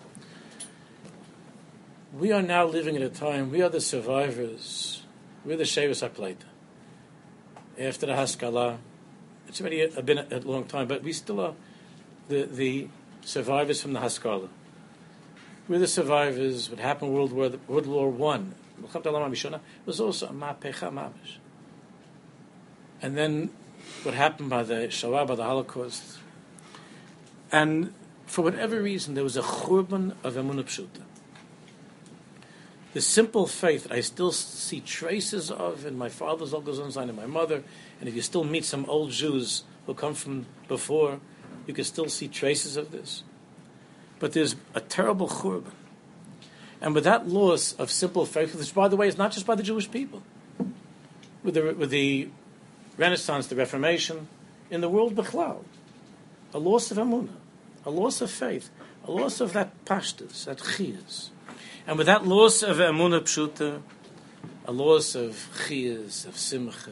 we are now living at a time, we are the survivors, we're the Shevis HaPleita. After the Haskalah, it's already been a, a long time, but we still are the, the survivors from the Haskalah. We're the survivors. What happened in World War World War One was also a Ma'pecha Mamish. And then what happened by the Shoah, by the Holocaust. And for whatever reason, there was a churban of Emunah Pshuta. The simple faith I still see traces of in my father's Olgazon and my mother, and if you still meet some old Jews who come from before, you can still see traces of this. But there's a terrible churban. And with that loss of simple faith, which, by the way, is not just by the Jewish people, with the, with the Renaissance, the Reformation, in the world b'chlal, a loss of Emunah, a loss of faith, a loss of that pashtus, that chiyas. And with that loss of Emunah Pshuta, a loss of chiyas, of simcha,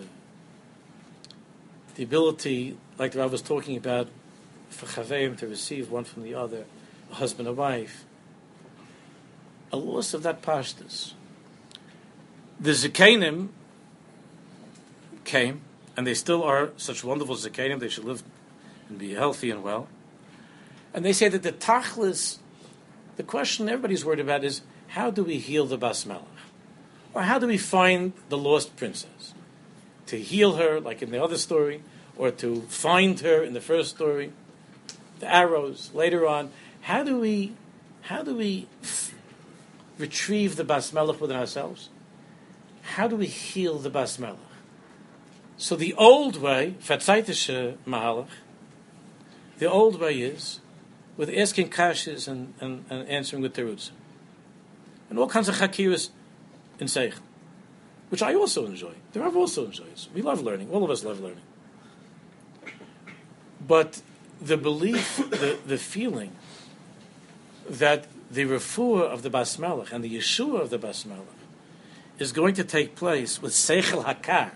the ability, like the Rav was talking about, for chaveim to receive one from the other, a husband and wife, a loss of that pashtus. The Zekanim came, and they still are such wonderful Zekanim, they should live and be healthy and well. And they say that the tachlis, the question everybody's worried about is, how do we heal the Bas Melech? Or how do we find the lost princess? To heal her, like in the other story, or to find her in the first story, the arrows later on. How do we, how do we f- retrieve the Bas Melech within ourselves? How do we heal the Bas Melech? So the old way, Fatzaitische Mahalach, the old way is with asking kashas and, and, and answering with terutzim. And all kinds of chakiras in Seichel, which I also enjoy. The Rav also enjoys. We love learning. All of us love learning. But the belief, the, the feeling that the refuah of the Bas Melech and the Yeshua of the Bas Melech is going to take place with Seichel Hakar,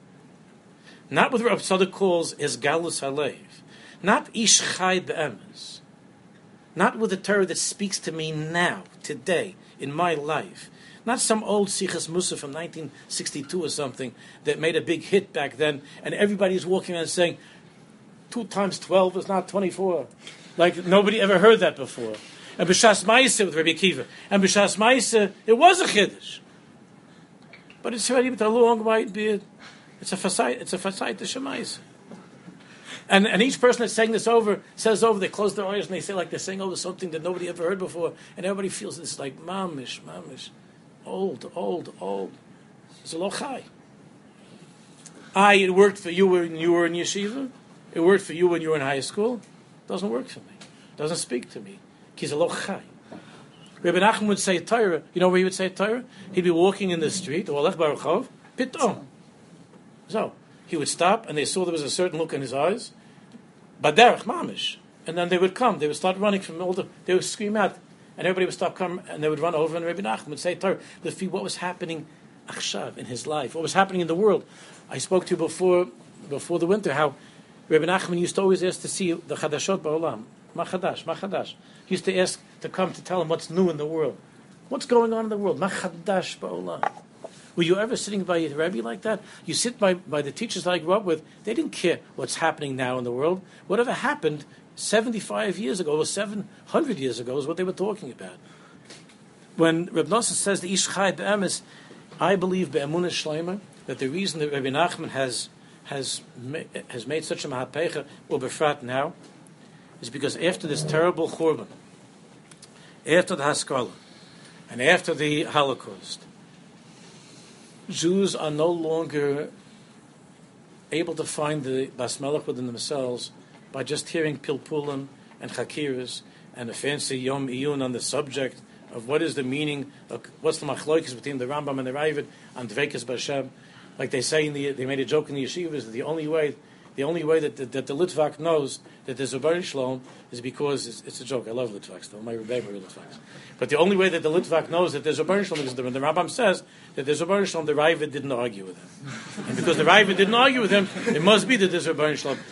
not with what Rav Tzadok calls his Galus Halev, not Ish Chai Be'emes, not with the Torah that speaks to me now, today, in my life. Not some old Sichas Musa from nineteen sixty-two or something that made a big hit back then, and everybody's walking around saying, two times twelve is not twenty-four. Like nobody ever heard that before. And B'Shas Ma'aseh with Rabbi Akiva. And B'Shas Ma'aseh, it was a Chiddush. But it's already with a long white beard. It's a fasayt, it's a fasayt to Shemais. And and each person that's saying this over, says over, they close their eyes and they say like they're saying over something that nobody ever heard before. And everybody feels this like mamish, mamish. Old, old, old. It's a lochai. I, it worked for you when you were in yeshiva. It worked for you when you were in high school. It doesn't work for me. It doesn't speak to me. He's a lochai. Rabbi Nachman would say Torah. You know where he would say Torah? He'd be walking in the street, or Olech Baruchov, pitom. So, he would stop, and they saw there was a certain look in his eyes. Baderech mamish. And then they would come. They would start running from all the... They would scream out. And everybody would stop coming, and they would run over, and Rabbi Nachman would say, Torah, what was happening achshav in his life, what was happening in the world. I spoke to you before before the winter, how Rabbi Nachman used to always ask to see the Chadashot Ba'olam. Ma Chadash, Ma Chadash. He used to ask to come to tell him what's new in the world. What's going on in the world? Ma Chadash Ba'olam. Were you ever sitting by your Rebbe like that? You sit by, by the teachers that I grew up with, they didn't care what's happening now in the world. Whatever happened seventy-five years ago or seven hundred years ago is what they were talking about. When Reb Nosson says the Ish Chai Be'emes, I believe Be'emunah Shleima, that the reason that Rabbi Nachman has has has made such a mahapecha, or befrat now, is because after this terrible churban, after the Haskalah, and after the Holocaust, Jews are no longer able to find the Bas Melech within themselves by just hearing pilpulim and chakiras and a fancy yom iyun on the subject of what is the meaning of what's the machloikis between the Rambam and the Ravid on Dveikas B'Hashem. Like they say in the, they made a joke in the yeshiva is that the only way, the only way that the, that the Litvak knows that there's a Baruch Shalom is because it's, it's a joke. I love Litvaks though. My Rebbe were Litvaks. But the only way that the Litvak knows that there's a Baruch Shalom is when the Rambam says that there's a Baruch Shalom, the Ravid didn't argue with him, and because the Ravid didn't argue with him, it must be that there's a Baruch Shalom.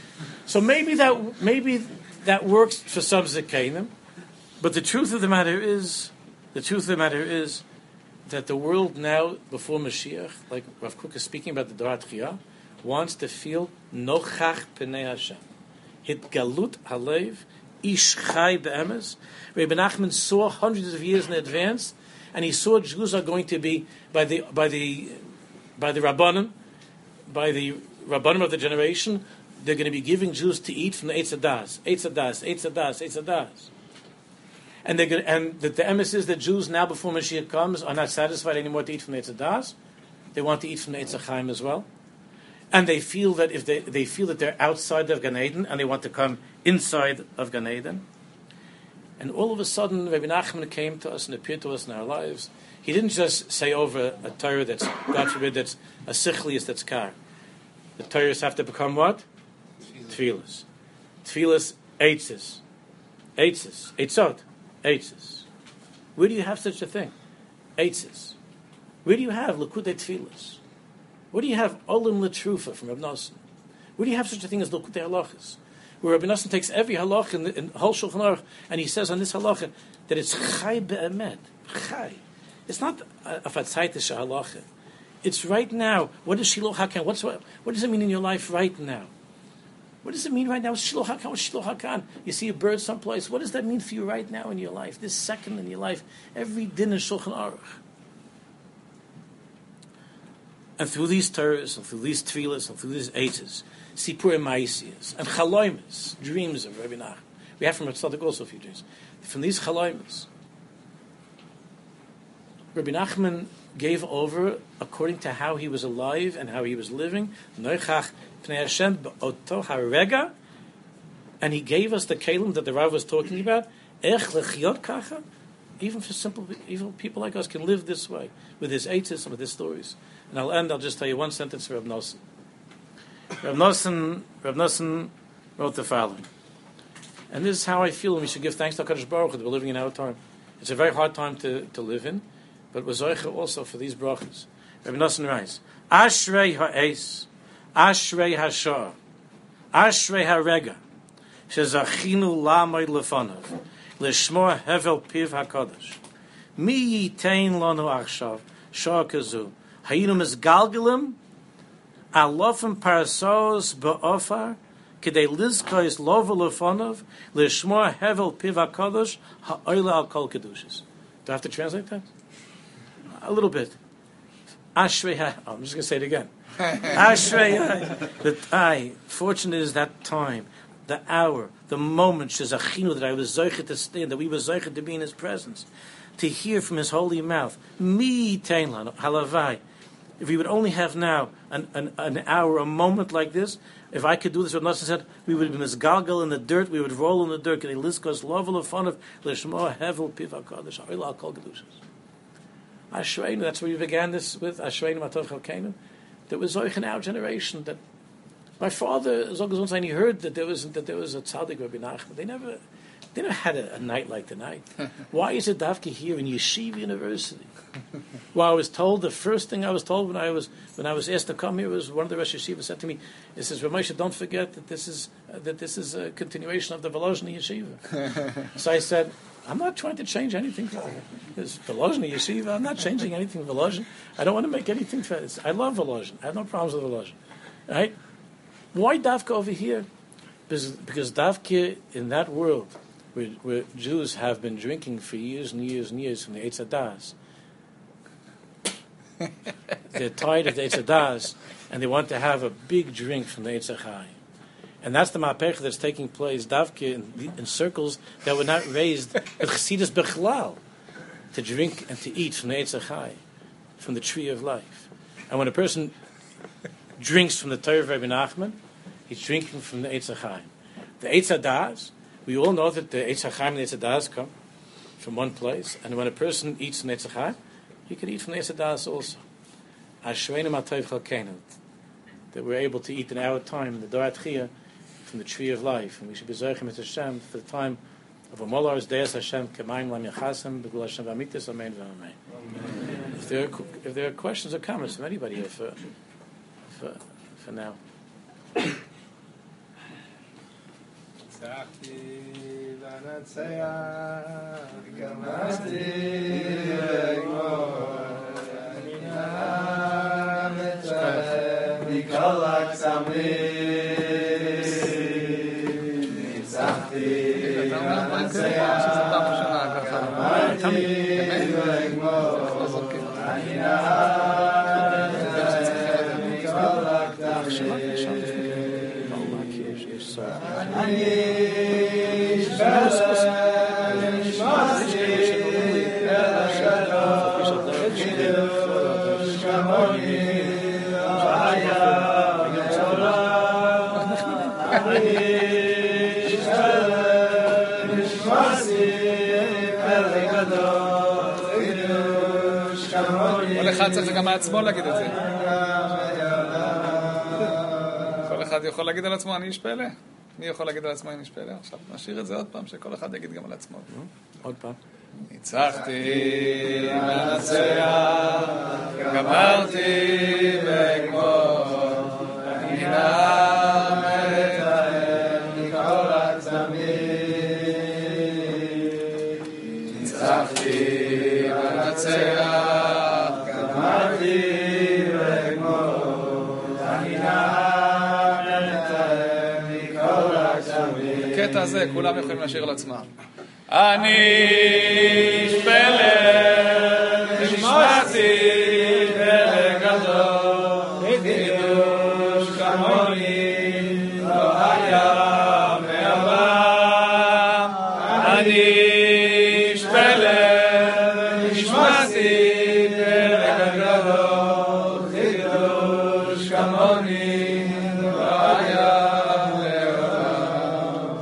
So maybe that maybe that works for some Zakanim, but the truth of the matter is, the truth of the matter is that the world now, before Mashiach, like Rav Kook is speaking about the Dorat Chiyah, wants to feel Nochach Pnei Hashem. Hit Galut Halev, Ish Chai Be'emes. Rabbi Nachman saw hundreds of years in advance, and he saw Jews are going to be, by the by the by the Rabbanim, by the Rabbanim of the generation, they're going to be giving Jews to eat from the Eitz Hadas, Eitz Hadas, Eitz Hadas, Eitz Hadas. And they're going to, and the, the emes is that Jews now, before Mashiach comes, are not satisfied anymore to eat from the Eitz Hadas. They want to eat from the Eitz Chaim as well. And they feel that if they they feel that they're outside of Gan Eden and they want to come inside of Gan Eden. And all of a sudden, Rabbi Nachman came to us and appeared to us in our lives. He didn't just say over a Torah that's, God forbid, that's a sichlius, that's kar. The Torahs have to become what? Tfilas. Tfilas, eitzes. Eitzes. Eitzot. Eitzes. Where do you have such a thing? Eitzes. Where do you have Likutei Tfilas? Where do you have Olim L'Trufa from Rabbi Nosson? Where do you have such a thing as Likutei Halachas? Where Rabbi Nosson takes every halach in the in whole Shulchan Aruch and he says on this halacha that it's Chai Be'emet. Chai. It's not a Fatzaitish halacha. It's right now. What is Shiloh Hakan? What's what, what does it mean in your life right now? What does it mean right now? What's Shiloh Hakan? What's Shiloh Hakan? You see a bird someplace. What does that mean for you right now in your life? This second in your life. Every din is Shulchan Aruch. And through these Torahs, and through these Tfilas, and through these Eitzes, Sipur Maisias, and Chaloimus, dreams of Rabbi Nachman. We have from Tzaddik also a few dreams. From these Chaloimus, Rabbi Nachman gave over according to how he was alive and how he was living. Noichach Pnei Hashem B'oto HaRega, and he gave us the kelim that the Rav was talking about. Ech lechyot kacha, even for simple, even people like us can live this way with his eitzes and with his stories. And I'll end. I'll just tell you one sentence from Reb Nosson. Reb Nosson, Reb Nosson wrote the following, and this is how I feel. And we should give thanks to HaKadosh Baruch Hu that we're living in our time. It's a very hard time to, to live in, but we're zoicha also for these brachas. Reb Nosson writes: Ashrei ha'es, Ashrei ha'shah, Ashrei ha'rega, shezachinu la'amay lefanav, l'shmor hevel piv hakadosh. Mi yitein lanu achshav shah kazu. Hayinu misgalgelim alofim parasos be'ofar kedei lizkois lovel lefonov l'shmor hevel piv hakadosh ha'oila al kol kedushas. Do I have to translate that? A little bit. Ashrei ha. Oh, I'm just going to say it again. Ashrei ha. That I, fortunate is that time, the hour, the moment, shezachinu, that I was zoichet to stand, that we were zoichet to be in His presence, to hear from His holy mouth. Mi tein lanu halavai. If we would only have now an, an, an hour, a moment like this, if I could do this, what Nosson said, we would be misgalgal in the dirt, we would roll in the dirt, and liskos lovel of fun of l'shmo hevel piv hakadosh ha'oila al kol kedushas. Ashreinu, that's where we began this with Ashreinu Matov Chalkeinu. There was Zoich in our generation that my father, Zogazon, and he heard that there was that there was a tzaddik Rabbi Nachman. They never, they never had a, a night like tonight. Why is it Davka here in Yeshiva University? Well, I was told, the first thing I was told when I was when I was asked to come here was one of the Rosh Yeshiva said to me, "He says, Ramosha, don't forget that this is uh, that this is a continuation of the Volozhny Yeshiva." So I said, I'm not trying to change anything. There's Volozhny Yeshiva. I'm not changing anything Volozhny. I don't want to make anything for it. I love Volozhny. I have no problems with Volozhny. Right? Why Davka over here? Because, because Davka in that world where, where Jews have been drinking for years and years and years from the Eitz Hadas, they're tired of the Eitz Hadas and they want to have a big drink from the Eitz Chaim. And that's the ma'apecha that's taking place, Davka, in, in circles that were not raised with Chassidus Bechlal, to drink and to eat from the Eitz Chai, from the tree of life. And when a person drinks from the Torah of Rabbi Nachman, he's drinking from the Eitz Chai. The Eitz Hadas, we all know that the Eitz Chai and the Eitz Hadas come from one place, and when a person eats from the Eitz Chai, he can eat from the Eitz Hadas also. Ashreinu Matov Chalkeinu, that we're able to eat in our time, in the Dorat Chiyah, from the tree of life, and we should be zochim et Hashem for the time of a Molar's Deis Hashem K'mayim Lam Yachasem B'Gul Hashem V'Amitis Amen V'Amen. If there are if there are questions or comments from anybody here for for for now. ניצחתי לנצח, גמרתי לגמור, אני נעם אתכם מכל הקסמים, ניצחתי לנצח, גמרתי לגמור, אני נעם אתכם מכל הקסמים. אני שבלם נשמעתי אל הגדול חידוש כמוני לא היה מעולם. אני שבלם נשמעתי אל הגדול חידוש כמוני. כל אחד צריך גם מעצמו להגיד את זה. כל אחד יכול להגיד על עצמו אני איש פלא? מי יכול להגיד על עצמו אני איש פלא? עכשיו נשאיר את זה עוד פעם, שכל אחד יגיד גם על עצמו. עוד פעם. ניצחתי לנצח, גמרתי ואגמור, אני נעם אתכם מכל הקסמים. ניצחתי לנצח, גמרתי ואגמור, אני נעם אתכם מכל הקסמים. בקטע הזה כולם יכולים לשיר על עצמם. אני איש פלא, נשמעתי פלא גדול, חידוש כמוני לא היה מעולם. אני איש פלא, נשמעתי פלא גדול, חידוש כמוני לא היה מעולם.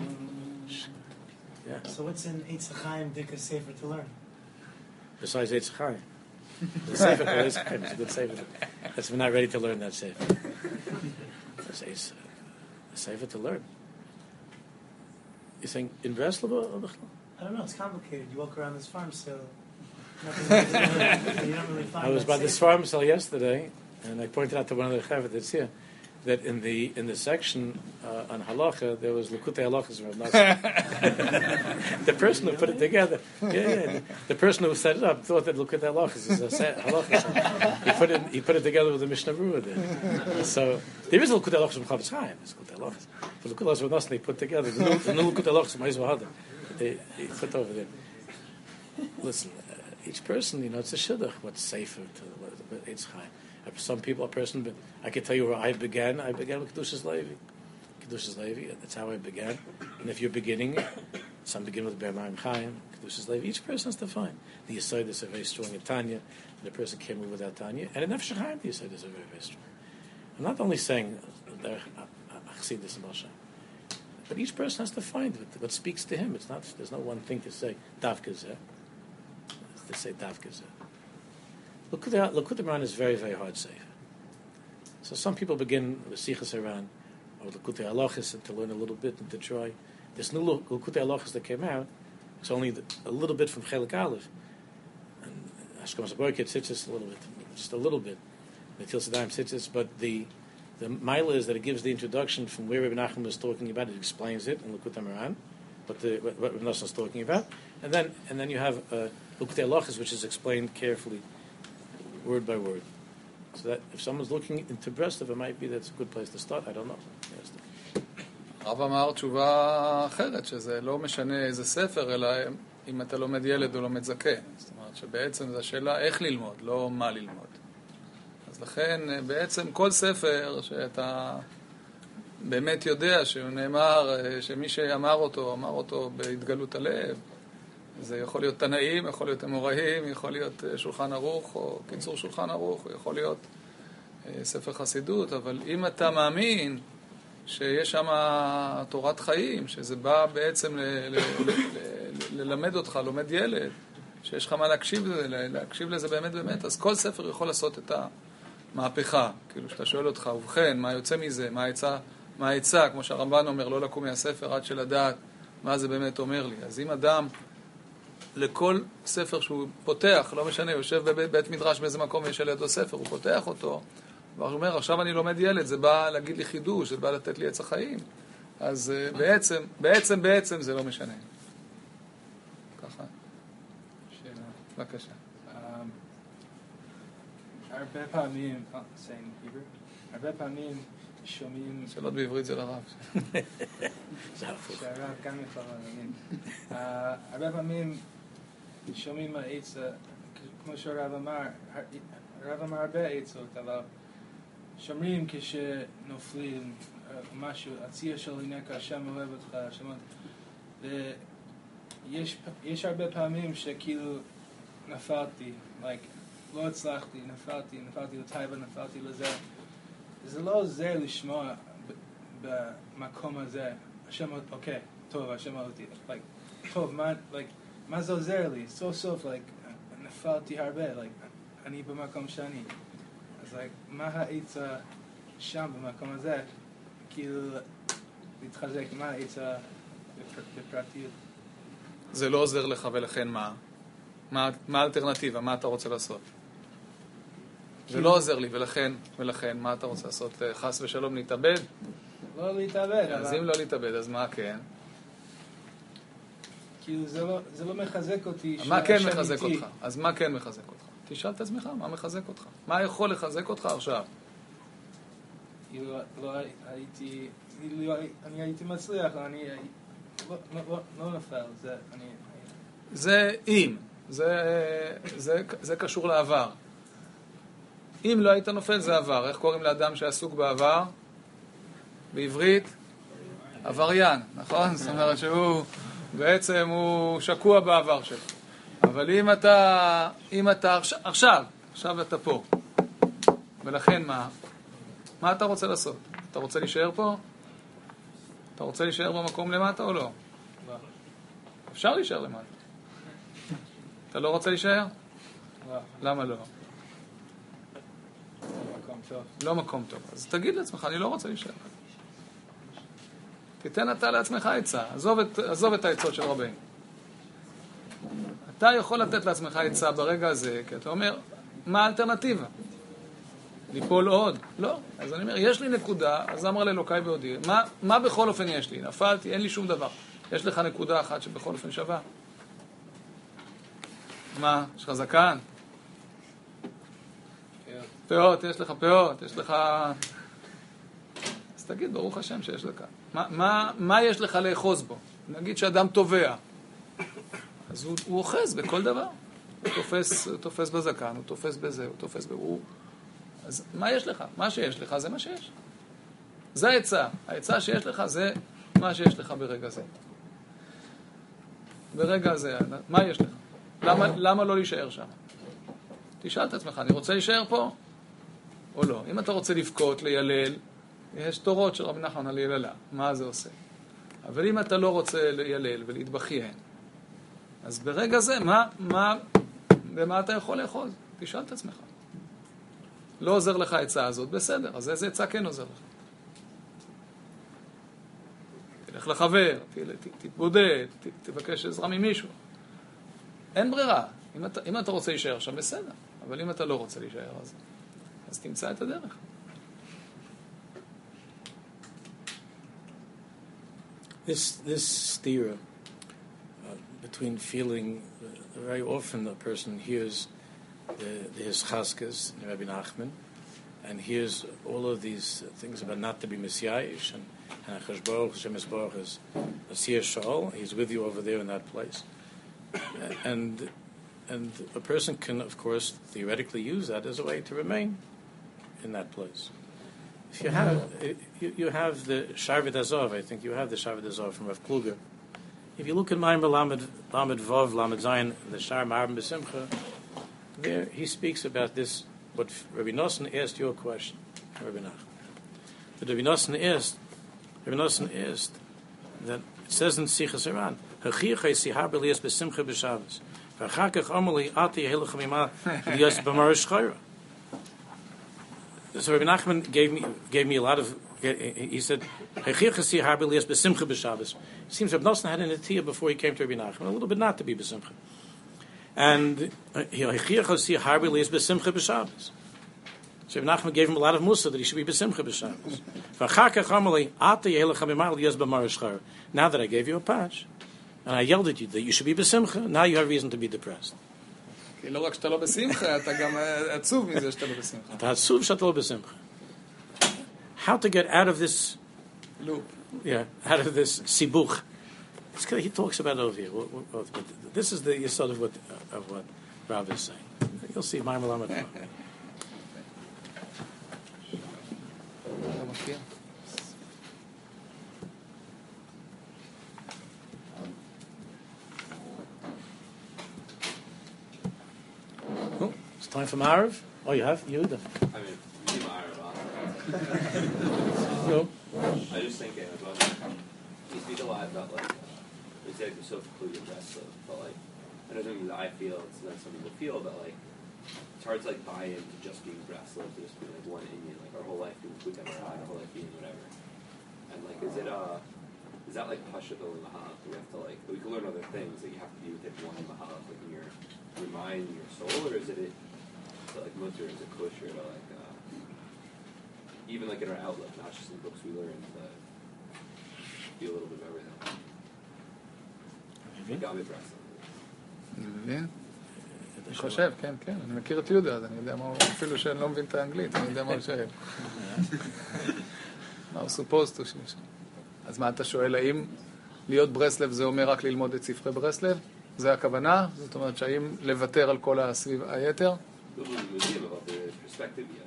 So what's in Eitz Chaim Dika Sefer to learn? Besides Eitz Chaim. The Sefer for Eitz Chaim is a good Sefer. That's we're not ready to learn that Sefer. That's Eitz, a Sefer to learn. You think in Breslov? I don't know, it's complicated. You walk around this farm, so nothing really, you don't really find I was that by this Sefer. farm cell yesterday, and I pointed out to one of the Chaver that's here, that in the in the section uh, on halacha there was Likutei Halachas from Rav Nosson. The person who put it together, yeah, yeah, the, the person who set it up thought that Likutei Halachas is a set, halachas. He put it he put it together with the Mishnah Berurah there. So there is a Likutei Halachas from Chavetz Chaim. There's Likutei Halachas, but Likutei Halachas from Nosson they put together the new, the new Likutei Halachas from Yisrael Hadar. They, they put over there. Listen, uh, each person, you know, it's a shidduch. What's safer to what Eitz Chaim. Some people, a person, but I can tell you where I began. I began with Kedushas Levi. Kedushas Levi, that's how I began. And if you're beginning, some begin with Ber Maim Chaim, Kedushas Levi. Each person has to find. The Yesodis are very strong in Tanya, and the person came in without Tanya. And in Nefesh Chaim, the Yesodis are very, very strong. I'm not only saying they're Achsidis and Moshe, but each person has to find what, what speaks to him. It's not. There's no one thing to say, Davka Zeh. To say Davka Zeh. Likutei Moharan is very, very hard safe. So some people begin with Sichas Haran or Likutei Halachos and to learn a little bit and to try. This new Likutei Halachos that came out, it's only a little bit from Chelik Aleph. And Ashkenaz Borket Tzitzis a little bit, just a little bit. Metil Sedayim Tzitzis, but the the mila is that it gives the introduction from where Rebbe Nachman was talking about. It explains it in Likutei Moharan, what the what, what Rebbe Nosson is talking about, and then and then you have uh, Likutei Halachos, which is explained carefully, word by word. So that if someone's looking into Breslov, it might be that's a good place to start. I don't know. Yes. הרב אמר תשובה אחרת, שזה לא משנה איזה ספר, אלא אם אתה לומד ילד או לומד זקן. זאת אומרת שבעצם זו השאלה איך ללמוד, לא מה ללמוד. אז לכן בעצם כל ספר שאתה באמת יודע שהוא נאמר, שמי שאמר אותו, אמר אותו בהתגלות הלב, זה יכול להיות תנאים, יכול להיות אמוראים, יכול להיות שולחן ערוך או קיצור שולחן ערוך, יכול להיות ספר חסידות, אבל אם אתה מאמין שיש שם תורת חיים, שזה בא בעצם ל- ל- ל- ל- ללמד אותך, לומד ילד, שיש לך מה להקשיב לזה, להקשיב לזה באמת באמת, אז כל ספר יכול לעשות את המהפכה. כאילו שאתה שואל אותך, ובכן, מה יוצא מזה, מה היצא, מה היצא, כמו שהרמב"ן אומר, לא לקום מהספר עד שלדעת מה זה באמת אומר לי. אז אם אדם לכל ספר שהוא פותח, לא משנה, יושב בבית בית מדרש באיזה מקום ויש לידו ספר, הוא פותח אותו, והוא אומר, עכשיו אני לומד ילד, זה בא להגיד לי חידוש, זה בא לתת לי עץ החיים. אז uh, בעצם, בעצם, בעצם זה לא משנה. ככה. שאלה. בבקשה. Um, הרבה פעמים, oh, saying Hebrew, הרבה פעמים שומעים, שאלות בעברית זה לרב. שהרב גם יכול להבין, uh, הרבה פעמים שומעים העצה, כמו שהרב אמר, הרב אמר הרבה עצות, אבל שומרים כשנופלים, משהו, הציע של הינקה, השם אוהב אותך, השם ויש יש הרבה פעמים שכאילו נפלתי, like, לא הצלחתי, נפלתי, נפלתי לטייבה, נפלתי לזה. זה לא עוזר לשמוע במקום הזה, השם, אוקיי, טוב, השם אוהב אותי, like, טוב, מה, like, מה זה עוזר לי? סוף סוף, like, נפלתי הרבה, like, אני במקום שאני. אז, like, מה העצה שם במקום הזה? כאילו, להתחזק, מה העצה בפרטיות? זה לא עוזר לך, ולכן מה? מה, מה האלטרנטיבה? מה אתה רוצה לעשות? זה לא עוזר לי, ולכן, ולכן, מה אתה רוצה לעשות? חס ושלום להתאבד? לא להתאבד, אז אבל... אם לא להתאבד, אז מה כן? כאילו, זה לא, זה לא מחזק אותי. מה כן שהשם מחזק איתי. אותך? אז מה כן מחזק אותך? תשאל את עצמך, מה מחזק אותך? מה יכול לחזק אותך עכשיו? כאילו, לא הייתי... לא, אני הייתי מצליח, אני... לא, לא, לא, לא נפל, זה... אני... זה אם. זה, זה, זה קשור לעבר. אם לא היית נופל, זה עבר. איך קוראים לאדם שעסוק בעבר? בעברית? עבריין, נכון? זאת אומרת שהוא בעצם הוא שקוע בעבר שלו. אבל אם אתה, אם אתה עכשיו, עכשיו, עכשיו אתה פה. ולכן מה? מה אתה רוצה לעשות? אתה רוצה להישאר פה? אתה רוצה להישאר במקום למטה או לא? לא. אפשר להישאר למטה. אתה לא רוצה להישאר? לא. למה לא? מקום טוב. לא מקום טוב. אז תגיד לעצמך, אני לא רוצה להישאר. תיתן אתה לעצמך עצה. עזוב את, עזוב את העצות של רבים. אתה יכול לתת לעצמך עצה ברגע הזה, כי אתה אומר, מה האלטרנטיבה? ליפול עוד? לא. אז אני אומר, יש לי נקודה, אז אמר לאלוקי בעודי. מה, מה בכל אופן יש לי? נפלתי, אין לי שום דבר. יש לך נקודה אחת שבכל אופן שווה. מה? יש לך זקן? פאות, יש לך פאות, יש לך... אז תגיד, ברוך השם שיש לך. מה, מה, מה יש לך לאחוז בו? נגיד שאדם תובע. אז הוא, הוא אוחז בכל דבר. הוא תופס, הוא תופס בזקן, הוא תופס בזה, הוא תופס בזה. הוא... אז מה יש לך? מה שיש לך זה מה שיש. זה העצה. העצה שיש לך זה מה שיש לך ברגע זה. ברגע זה, מה יש לך? למה, למה לא להישאר שם? תשאל את עצמך, אני רוצה להישאר פה? או לא? אם אתה רוצה לבכות, לילל, יש תורות של רבי נחמן על יללה. מה זה עושה? אבל אם אתה לא רוצה לילל ולהתבכיין, אז ברגע זה, מה, מה, במה אתה יכול לאחוז? תשאל את עצמך. לא עוזר לך העצה הזאת, בסדר, אז איזה עצה כן עוזר לך? תלך לחבר, תתבודד, תבקש עזרה ממישהו. אין ברירה. אם אתה, אם אתה רוצה להישאר שם, בסדר. אבל אם אתה לא רוצה להישאר, אז, אז תמצא את הדרך. This, this stira uh, between feeling, uh, very often a person hears the, the his chaskas, Rabbi Nachman, and hears all of these things about not to be Messiahish, and HaKadosh Baruch Hashem Yisborach is Asiyah Sha'ol, he's with you over there in that place. And and a person can, of course, theoretically use that as a way to remain in that place. If you have, you, you have the Sharvid Azov, I think you have the Sharvid Azov from Rav Kluger. If you look at Maimer Lamed, Lamed Vav, Lamed Zayin, the Shar Ma'arim B'Simcha, there he speaks about this, what Rabbi Nosson asked your question, Rabbi Nachman. The Rabbi Nosson asked, Rabbi Nosson asked, that it says in Sichas Iran, Hachiyachai Sihar B'Lias B'Simcha B'Shabbos, V'achakach Amali Ati Hilach Mimah B'Lias B'Marash Chayra. So Rabbi Nachman gave me gave me a lot of. He said, "Hechiyach Sihar B'Lias B'Simcha B'Shabbos." It seems Rabbi Nosson had an atiyah before he came to Rabbi Nachman, a little bit not to be B'Simcha. And Hechiyach Sihar B'Lias B'Simcha B'Shabbos. So Nachman gave him a lot of musa that he should be besimcha b'Shabbos. Now that I gave you a patch, and I yelled at you that you should be besimcha, now you have reason to be depressed. כי לא רק שאתה לא בשמחה, אתה גם עצוב מזה שאתה לא בשמחה. אתה עצוב שאתה לא בשמחה. How to get out of this loop? Yeah, out of this sibuch. He talks about it over here. This is the yesod of what of what Rav is saying. You'll see. My Malamed. Oh, it's time for Marav. Oh, you have Yehuda. I mean, you Marav. No. I just think it about you speak a lot about like it's like you're so included wrestling, but like I know something that I feel it's not something people feel, but like it's hard to like buy into just being wrestling to just be like one Indian, like our whole life being Kuta our whole life being whatever. And like is it uh is that like Pasha Doli Mahalach? Do we have to like we can learn other things that you have to be within one Mahalach, like in your your mind and your soul, or is it it is it like mutter, is it kosher to like uh even like in our outlook, not just in the books we learn, but be a little bit of everything. גם בברסלב. אני מבין? אני חושב, כן, כן. אני מכיר את יהודה, אז אני יודע מה הוא, אפילו שאני לא מבין את האנגלית, אני יודע מה הוא שואל. מה הוא supposed to שיש. אז מה אתה שואל, האם להיות ברסלב זה אומר רק ללמוד את ספרי ברסלב? זה הכוונה? זאת אומרת שהאם לוותר על כל הסביב היתר? לא יודעים, אבל בפרספקטיביה.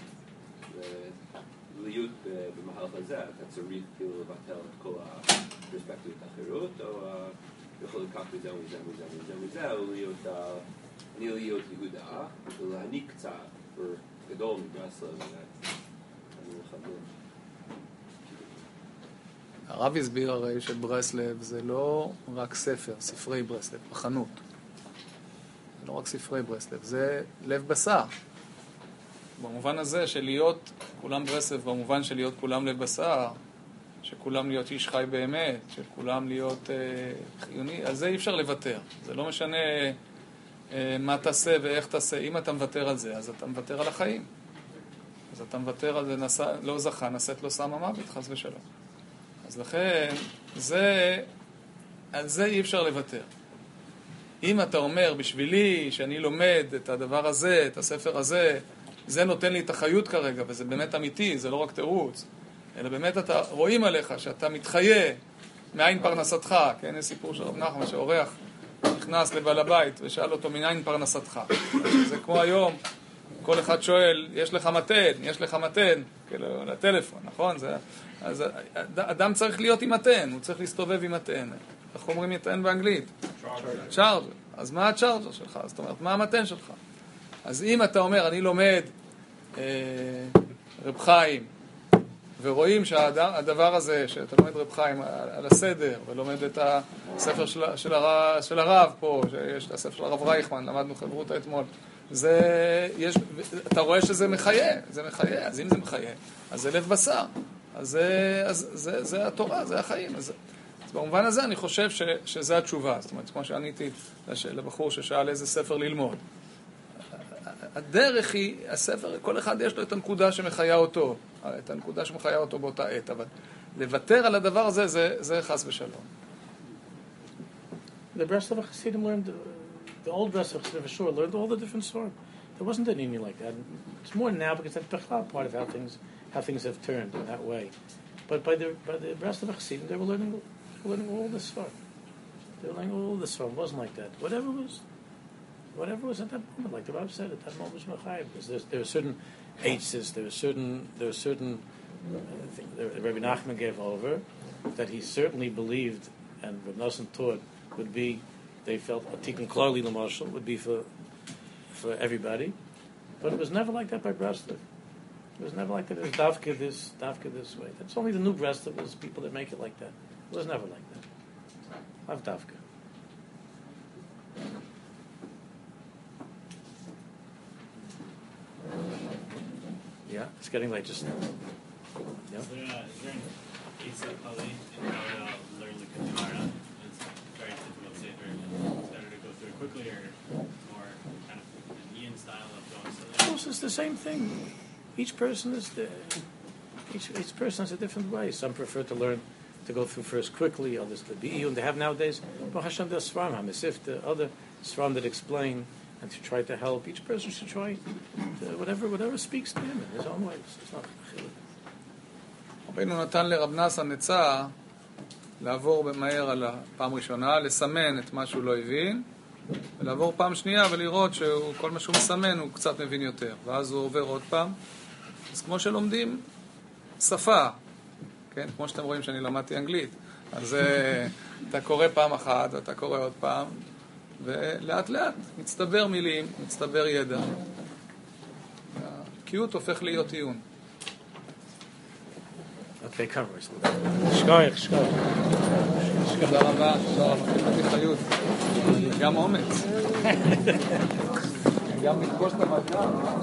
להיות במהלך הזה, אתה צריך כאילו לבטל את כל הפרספקטיביות האחרות, או יכול לקחת מזה ומזה ומזה ומזה ומזה, או להיות, אני להיות יהודה, ולהעניק קצת, גדול מברסלב, אני מחדש. הרב הסביר הרי שברסלב זה לא רק ספר, ספרי ברסלב, בחנות. זה לא רק ספרי ברסלב, זה לב בשר. במובן הזה של להיות כולם ברסלב, במובן של להיות כולם לב בשר, שכולם להיות איש חי באמת, שכולם להיות אה, חיוני, על זה אי אפשר לוותר. זה לא משנה אה, מה תעשה ואיך תעשה. אם אתה מוותר על זה, אז אתה מוותר על החיים. אז אתה מוותר על זה, נסע, לא זכה, נשאת לו סם המוות, חס ושלום. אז לכן, זה, על זה אי אפשר לוותר. אם אתה אומר, בשבילי, שאני לומד את הדבר הזה, את הספר הזה, זה נותן לי את החיות כרגע, וזה באמת אמיתי, זה לא רק תירוץ, אלא באמת אתה רואים עליך שאתה מתחיה מעין פרנסתך, כן, יש סיפור של רב נחמן שאורח נכנס לבעל הבית ושאל אותו מניין פרנסתך. זה כמו היום, כל אחד שואל, יש לך מתן, יש לך מתן, כאילו, לטלפון, נכון? זה, אז אדם צריך להיות עם מתן, הוא צריך להסתובב עם מתן. איך אומרים מתן באנגלית? צ'ארג'ר. אז מה הצ'ארג'ר שלך? זאת אומרת, מה המתן שלך? אז אם אתה אומר, אני לומד אה, רב חיים, ורואים שהדבר הזה, שאתה לומד רב חיים על הסדר, ולומד את הספר של, של, הרב, של הרב פה, שיש את הספר של הרב רייכמן, למדנו חברותה אתמול, זה, יש, אתה רואה שזה מחיה, זה מחיה, אז אם זה מחיה, אז זה לב בשר, אז זה, אז זה, זה התורה, זה החיים. אז, אז במובן הזה אני חושב ש, שזה התשובה, זאת אומרת, כמו שעניתי לבחור ששאל איזה ספר ללמוד. הדרך היא, הספר, כל אחד יש לו את הנקודה שמחיה אותו, את הנקודה שמחיה אותו באותה עת, אבל לוותר על הדבר הזה, זה, זה חס ושלום. The Breslov Chassidim learned, the old Breslov Chassidim for sure, learned all the different sort. There wasn't an union like that. It's more now because that's part of how things, how things have turned in that way. But by the, by the Breslov Chassidim, they were learning, they were learning all this sort. They were learning all this sort. It wasn't like that. Whatever was... Whatever was at that moment, like the Rav said, at that moment was Machayim. Because there were certain H's, there were certain, there were certain uh, things that Rabbi Nachman gave over that he certainly believed, and Rabbi Nosson taught, would be, they felt, a Tikkun Klali L'Marshal, would be for for everybody. But it was never like that by Breslov. It was never like that. It was Davka this, Davka this way. That's only the new Breslov is people that make it like that. It was never like that. Have Davka. Yeah, it's getting late. Just yeah. Is there, uh, is there an Isa Pali in how to learn the Gemara? It's very difficult to say. It's better to go through it quickly or more kind of an Ian style of going slowly. Of course, it's the same thing. each person is the, each each person has a different way. Some prefer to learn to go through first quickly. Others to be and they have nowadays. Baruch Hashem, the Sfarim HaMesif, the other Sfarim that explain and to try to help. Each person should try to, whatever whatever speaks to him in his own way. It's not. רבינו נתן לרב נסן עצה לעבור במהר על הפעם ראשונה, לסמן את מה שהוא לא הבין, ולעבור פעם שנייה ולראות שכל מה שהוא מסמן הוא קצת מבין יותר, ואז הוא עובר עוד פעם. אז כמו שלומדים שפה, כן? כמו שאתם רואים שאני למדתי אנגלית, אז אתה קורא פעם אחת ואתה קורא עוד פעם, ולאט לאט מצטבר מילים, מצטבר ידע. הקיאות הופך להיות עיון. Okay, covers. שכוייך, שכוייך. תודה רבה, תודה רבה. חייתי חיות. גם אומץ. גם לתפוש את המדע.